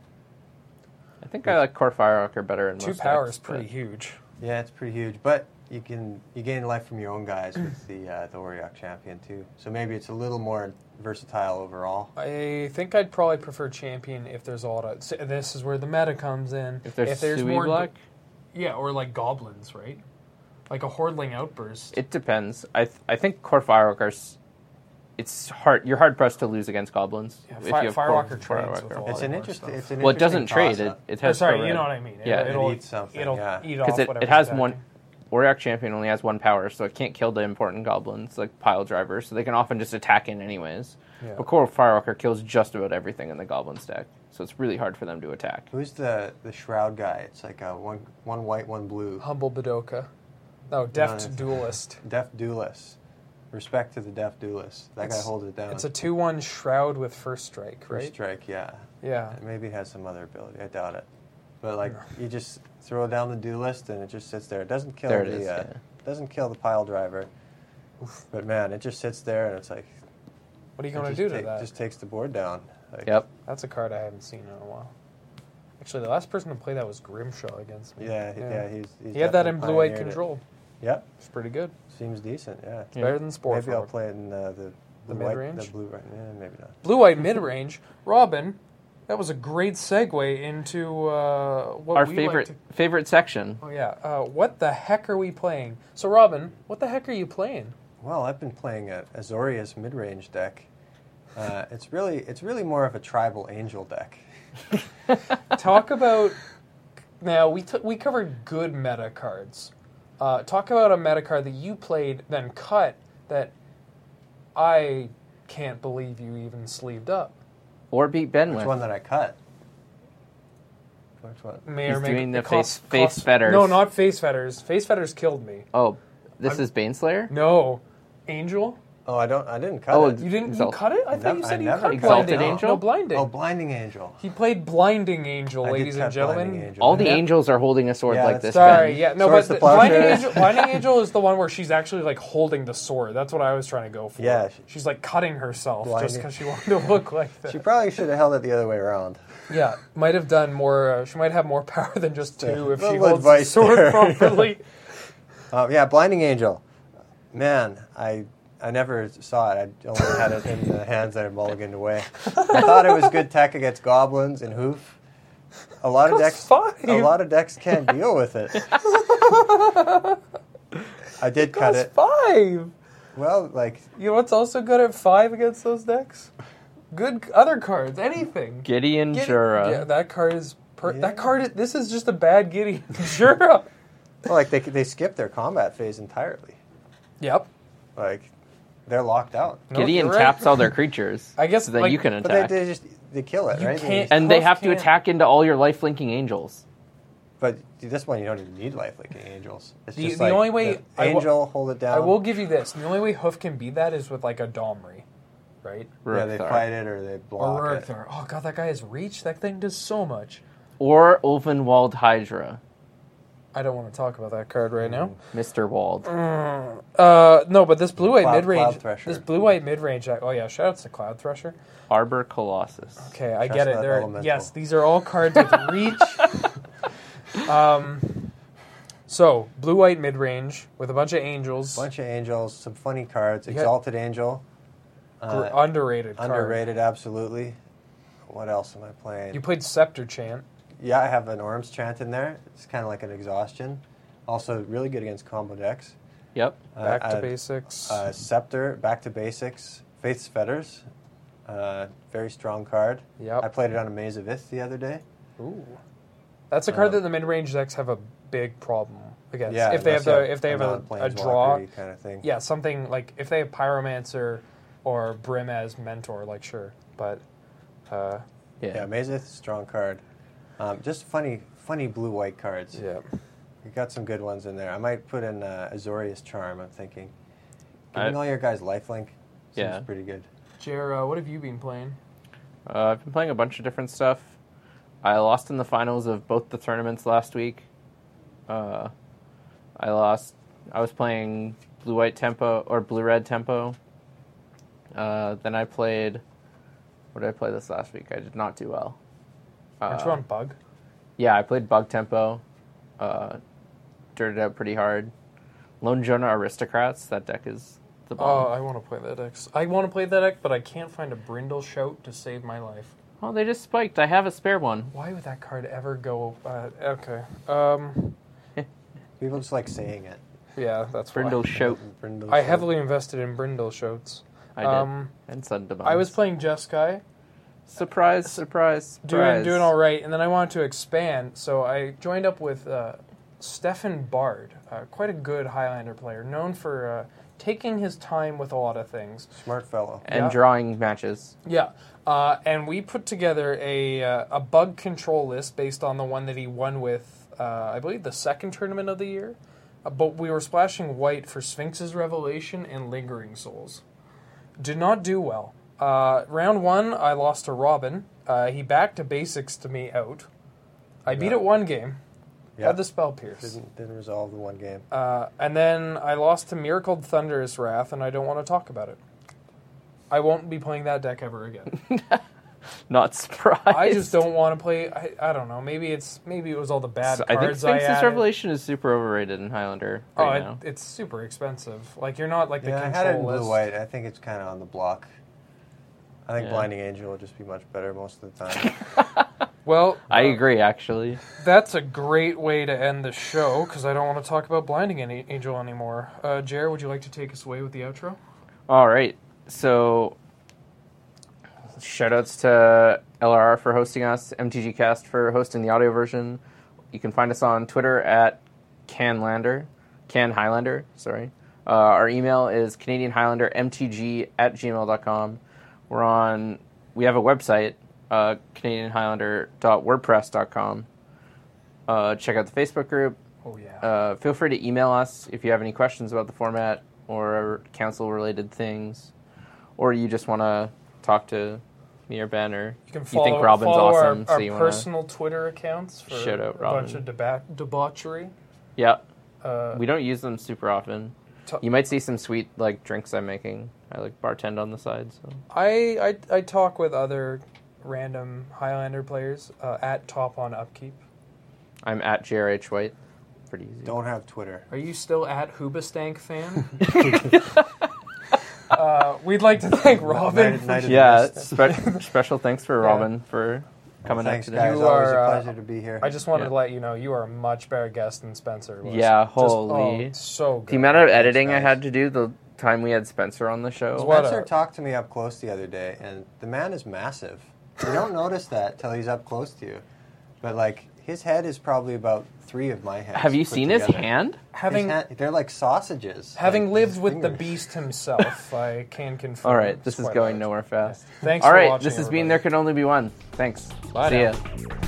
I think I like core Firewalker better in Two most power decks, is pretty but- huge. Yeah, it's pretty huge, but you can you gain life from your own guys with the uh, the Auriok Champion too. So maybe it's a little more versatile overall. I think I'd probably prefer Champion if there's a lot of. so This is where the meta comes in. If there's, there's Sui more. Black, Yeah, or like goblins, right? Like a Hordling Outburst. it depends. I th- I think core Firewalker's. It's hard. You're hard pressed to lose against goblins. Yeah, if Fi- you have Firewalker core trades with Firewalker. a lot It's of an more interesting. stuff. It's an Well, it doesn't interesting trade. It, toss-up. it Or has. sorry, pro you know red. what I mean. Yeah. it, It it'll eats something, It'll yeah. eat off Because it, whatever's it has attacking. one. Auriok Champion only has one power, so it can't kill the important goblins like pile drivers. So they can often just attack in anyways. Yeah. But core Firewalker kills just about everything in the goblin stack, so it's really hard for them to attack. Who's the the Shroud guy? It's like a one one white, one blue. Humble Badoka. No, Deft it's- Duelist. Deaf Duelist. Respect to the Deaf Duelist. That guy It's- holds it down. It's a two one Shroud with First Strike, First right? strike, yeah. Yeah. Maybe it has some other ability. I doubt it. But like you just throw down the Duelist and it just sits there. It doesn't kill There it the is, uh, yeah. doesn't kill the pile driver. But man, it just sits there and it's like What are you it going to just do to take- that? Just takes the board down. Like, Yep. That's a card I haven't seen in a while. Actually, the last person to play that was Grimshaw against me. Yeah, he- yeah, he's, he's He had that in definitely blue-white pioneered it. control. Yep, It's pretty good. seems decent. Yeah, It's better than Spore. maybe I'll play it in uh, the The Blue white- mid-range? The blue, right? Yeah, maybe not. Blue-white mid-range. Robin, that was a great segue into uh, what Our we favorite like to... favorite section. Oh, yeah. Uh, what the heck are we playing? So, Robin, what the heck are you playing? Well, I've been playing a Azorius mid-range deck. Uh, it's really it's really more of a tribal angel deck. Talk about... Now, we, t- we covered good meta cards. Uh, talk about a meta card that you played, then cut, that I can't believe you even sleeved up. Or beat Ben Which with. one that I cut? Which one? May He's or may doing the it costs- face- face costs- fetters. No, not face fetters. Face fetters killed me. Oh, this I'm- is Baneslayer? No. Angel? Oh, I don't. I didn't cut Oh, it. You didn't Exalt- you cut it? I thought you Never- said I you never cut Exalted blinding. Angel? No, blinding. Oh, blinding angel. He played blinding angel, I did ladies and cut gentlemen. Blinding Angel. All the Yeah. angels are holding a sword Yeah, like that's- this, Sorry, Ben. yeah, no, Swords but to the, blinding, plowshares. angel, blinding angel is the one where she's actually like holding the sword. That's what I was trying to go for. Yeah, she- she's like cutting herself just Blinding. because she wanted to look like that. She probably should have held it the other way around. Yeah, might have done more. Uh, she might have more power than just two if she Little holds the advice sword there. properly. Uh, yeah, blinding angel. Man, I I never saw it. I only had it in the hands that I mulliganed away. I thought it was good tech against goblins and hoof. A lot of Costs decks. five. A lot of decks can't deal with it. I did cut Costs it. five. Well, like You know what's also good at five against those decks? Good other cards, anything. Gideon Gide- Jura. Yeah, that card is per- Yeah. that card. Is, this is just a bad Gideon Jura. well, like they they skip their combat phase entirely. Yep. Like they're locked out. No, Gideon you're right. taps all their creatures. I guess, so then like- you can But they, attack. they just they kill it, You right? They can't- just- and they Hoof have to can't- attack into all your life linking angels. but this one you don't even need life like angels. It's The- just the like only way the I will- angel hold it down. I will give you this. The only way Hoof can beat that is with like a Domri, right? Yeah, they Rurikthar. fight it or they block Or it. Rurikthar. Oh god, that guy has reach. That thing does so much. Or Ulvenwald Hydra. I don't want to talk about that card right now. Mister Wald. Uh, no, but this blue white Cloud- mid range, Cloud Thresher. this blue white mid range. Oh yeah, shout outs to Cloud Thresher. Arbor Colossus. Okay, I Trust get it. that There, elemental. yes, these are all cards with reach. um, so blue white mid range with a bunch of angels. Bunch of angels, some funny cards. You got- Exalted Angel. Gr- Uh, underrated. card. underrated, absolutely. What else am I playing? You played Scepter Chant. Yeah, I have an Orm's Chant in there. It's kind of like an exhaustion. Also, really good against combo decks. Yep. Uh, Back I to had, basics. Uh, Scepter, back to basics. Faith's Fetters, uh, very strong card. Yep. I played it on a Maze of Ith the other day. Ooh, that's a card um, that the mid range decks have a big problem against. Yeah, if they have unless you the if they have a, a non-planeswalker-y draw, kind of thing. yeah, something like if they have Pyromancer or Brim as mentor, like sure, but uh, Yeah. Yeah, Maze of Ith, strong card. Um, just funny, funny blue-white cards. yeah. You got some good ones in there. I might put in uh, Azorius Charm, I'm thinking. Giving I- all your guys lifelink seems Yeah. pretty good. Jer, uh, what have you been playing? Uh, I've been playing a bunch of different stuff. I lost in the finals of both the tournaments last week. Uh, I lost. I was playing blue white tempo or blue red tempo. Uh, then I played. What did I play this last week? I did not do well. Aren't Uh, you on Bug? Yeah, I played bug tempo. Uh, dirted out pretty hard. Lone Jonah Aristocrats. That deck is the Oh, bomb. I want to play that deck. I want to play that deck, but I can't find a Brindle Shout to save my life. Oh, they just spiked. I have a spare one. Why would that card ever go? Uh, okay. Um, People just like saying it. yeah, that's why. Brindle Shout. Brindle I Shout. heavily invested in Brindle Shouts. I did. Um, and Sun Divines. I was playing Jeskai. Surprise, surprise, doing surprise. doing all right, and then I wanted to expand, so I joined up with uh, Stefan Bard, uh, quite a good Highlander player, known for uh, taking his time with a lot of things. Smart fellow. And Yeah. drawing matches. Yeah, uh, and we put together a uh, a bug control list based on the one that he won with, uh, I believe, the second tournament of the year. Uh, but we were splashing white for Sphinx's Revelation and Lingering Souls. Did not do well. Uh, round one, I lost to Robin. Uh, he backed to basics to me out. I beat Yeah. it one game. Yeah. Had the spell pierce. Didn't, didn't resolve the one game. Uh, and then I lost to Miracled Thunderous Wrath, and I don't want to talk about it. I won't be playing that deck ever again. not surprised. I just don't want to play. I, I don't know. Maybe it's maybe it was all the bad So I think cards I, Sphinx's added. Revelation is super overrated in Highlander Oh, right it, now. it's super expensive. Like you're not like the Yeah, I control had it in list. blue white. I think it's kind of on the block. I think Yeah. Blinding Angel will just be much better most of the time. Well, I uh, agree, actually. That's a great way to end the show because I don't want to talk about Blinding An- Angel anymore. Uh, Jared, would you like to take us away with the outro? All right. So, shoutouts to L R R for hosting us, M T G Cast for hosting the audio version. You can find us on Twitter at CanLander, Can Highlander, sorry. Uh, our email is Canadian Highlander M T G at gmail dot com. We're on, we have a website, uh, Canadian Highlander dot wordpress dot com. Uh, check out the Facebook group. Oh, yeah. Uh, feel free to email us if you have any questions about the format or council-related things, or you just want to talk to me or Ben, or you can you follow, think Robin's follow awesome, our, our so you want to... personal Twitter accounts for Shout out a bunch Robin. of deba- debauchery. Yeah, Uh, we don't use them super often. t- You might see some sweet like drinks I'm making. I like bartend on the side. So I, I I talk with other random Highlander players uh, at Top on Upkeep. I'm at J R H White. Pretty easy. Don't have Twitter. Are you still at Hoobastank fan? uh, we'd like to thank Robin. Night- night for- of Yeah, the mist. spe- special thanks for Yeah. Robin for coming Well, out thanks, today. guys. You Always are, a uh, pleasure to be here. I just wanted Yeah. to let you know you are a much better guest than Spencer was. Yeah, Just- holy. oh, so good. The amount of editing I guys. had to do the time we had Spencer on the show. What Spencer a- talked to me up close the other day, and the man is massive. You don't notice that till he's up close to you. But, like, his head is probably about three of my heads. Have you put seen his together. hand? His Having hand- they're like sausages. having like, lived his with the fingers. beast himself, I can confirm. All right, this it's is quite going large. nowhere fast. Thanks All for right, watching, this has been everybody. There Can Only Be One. Thanks. Bye See now. ya.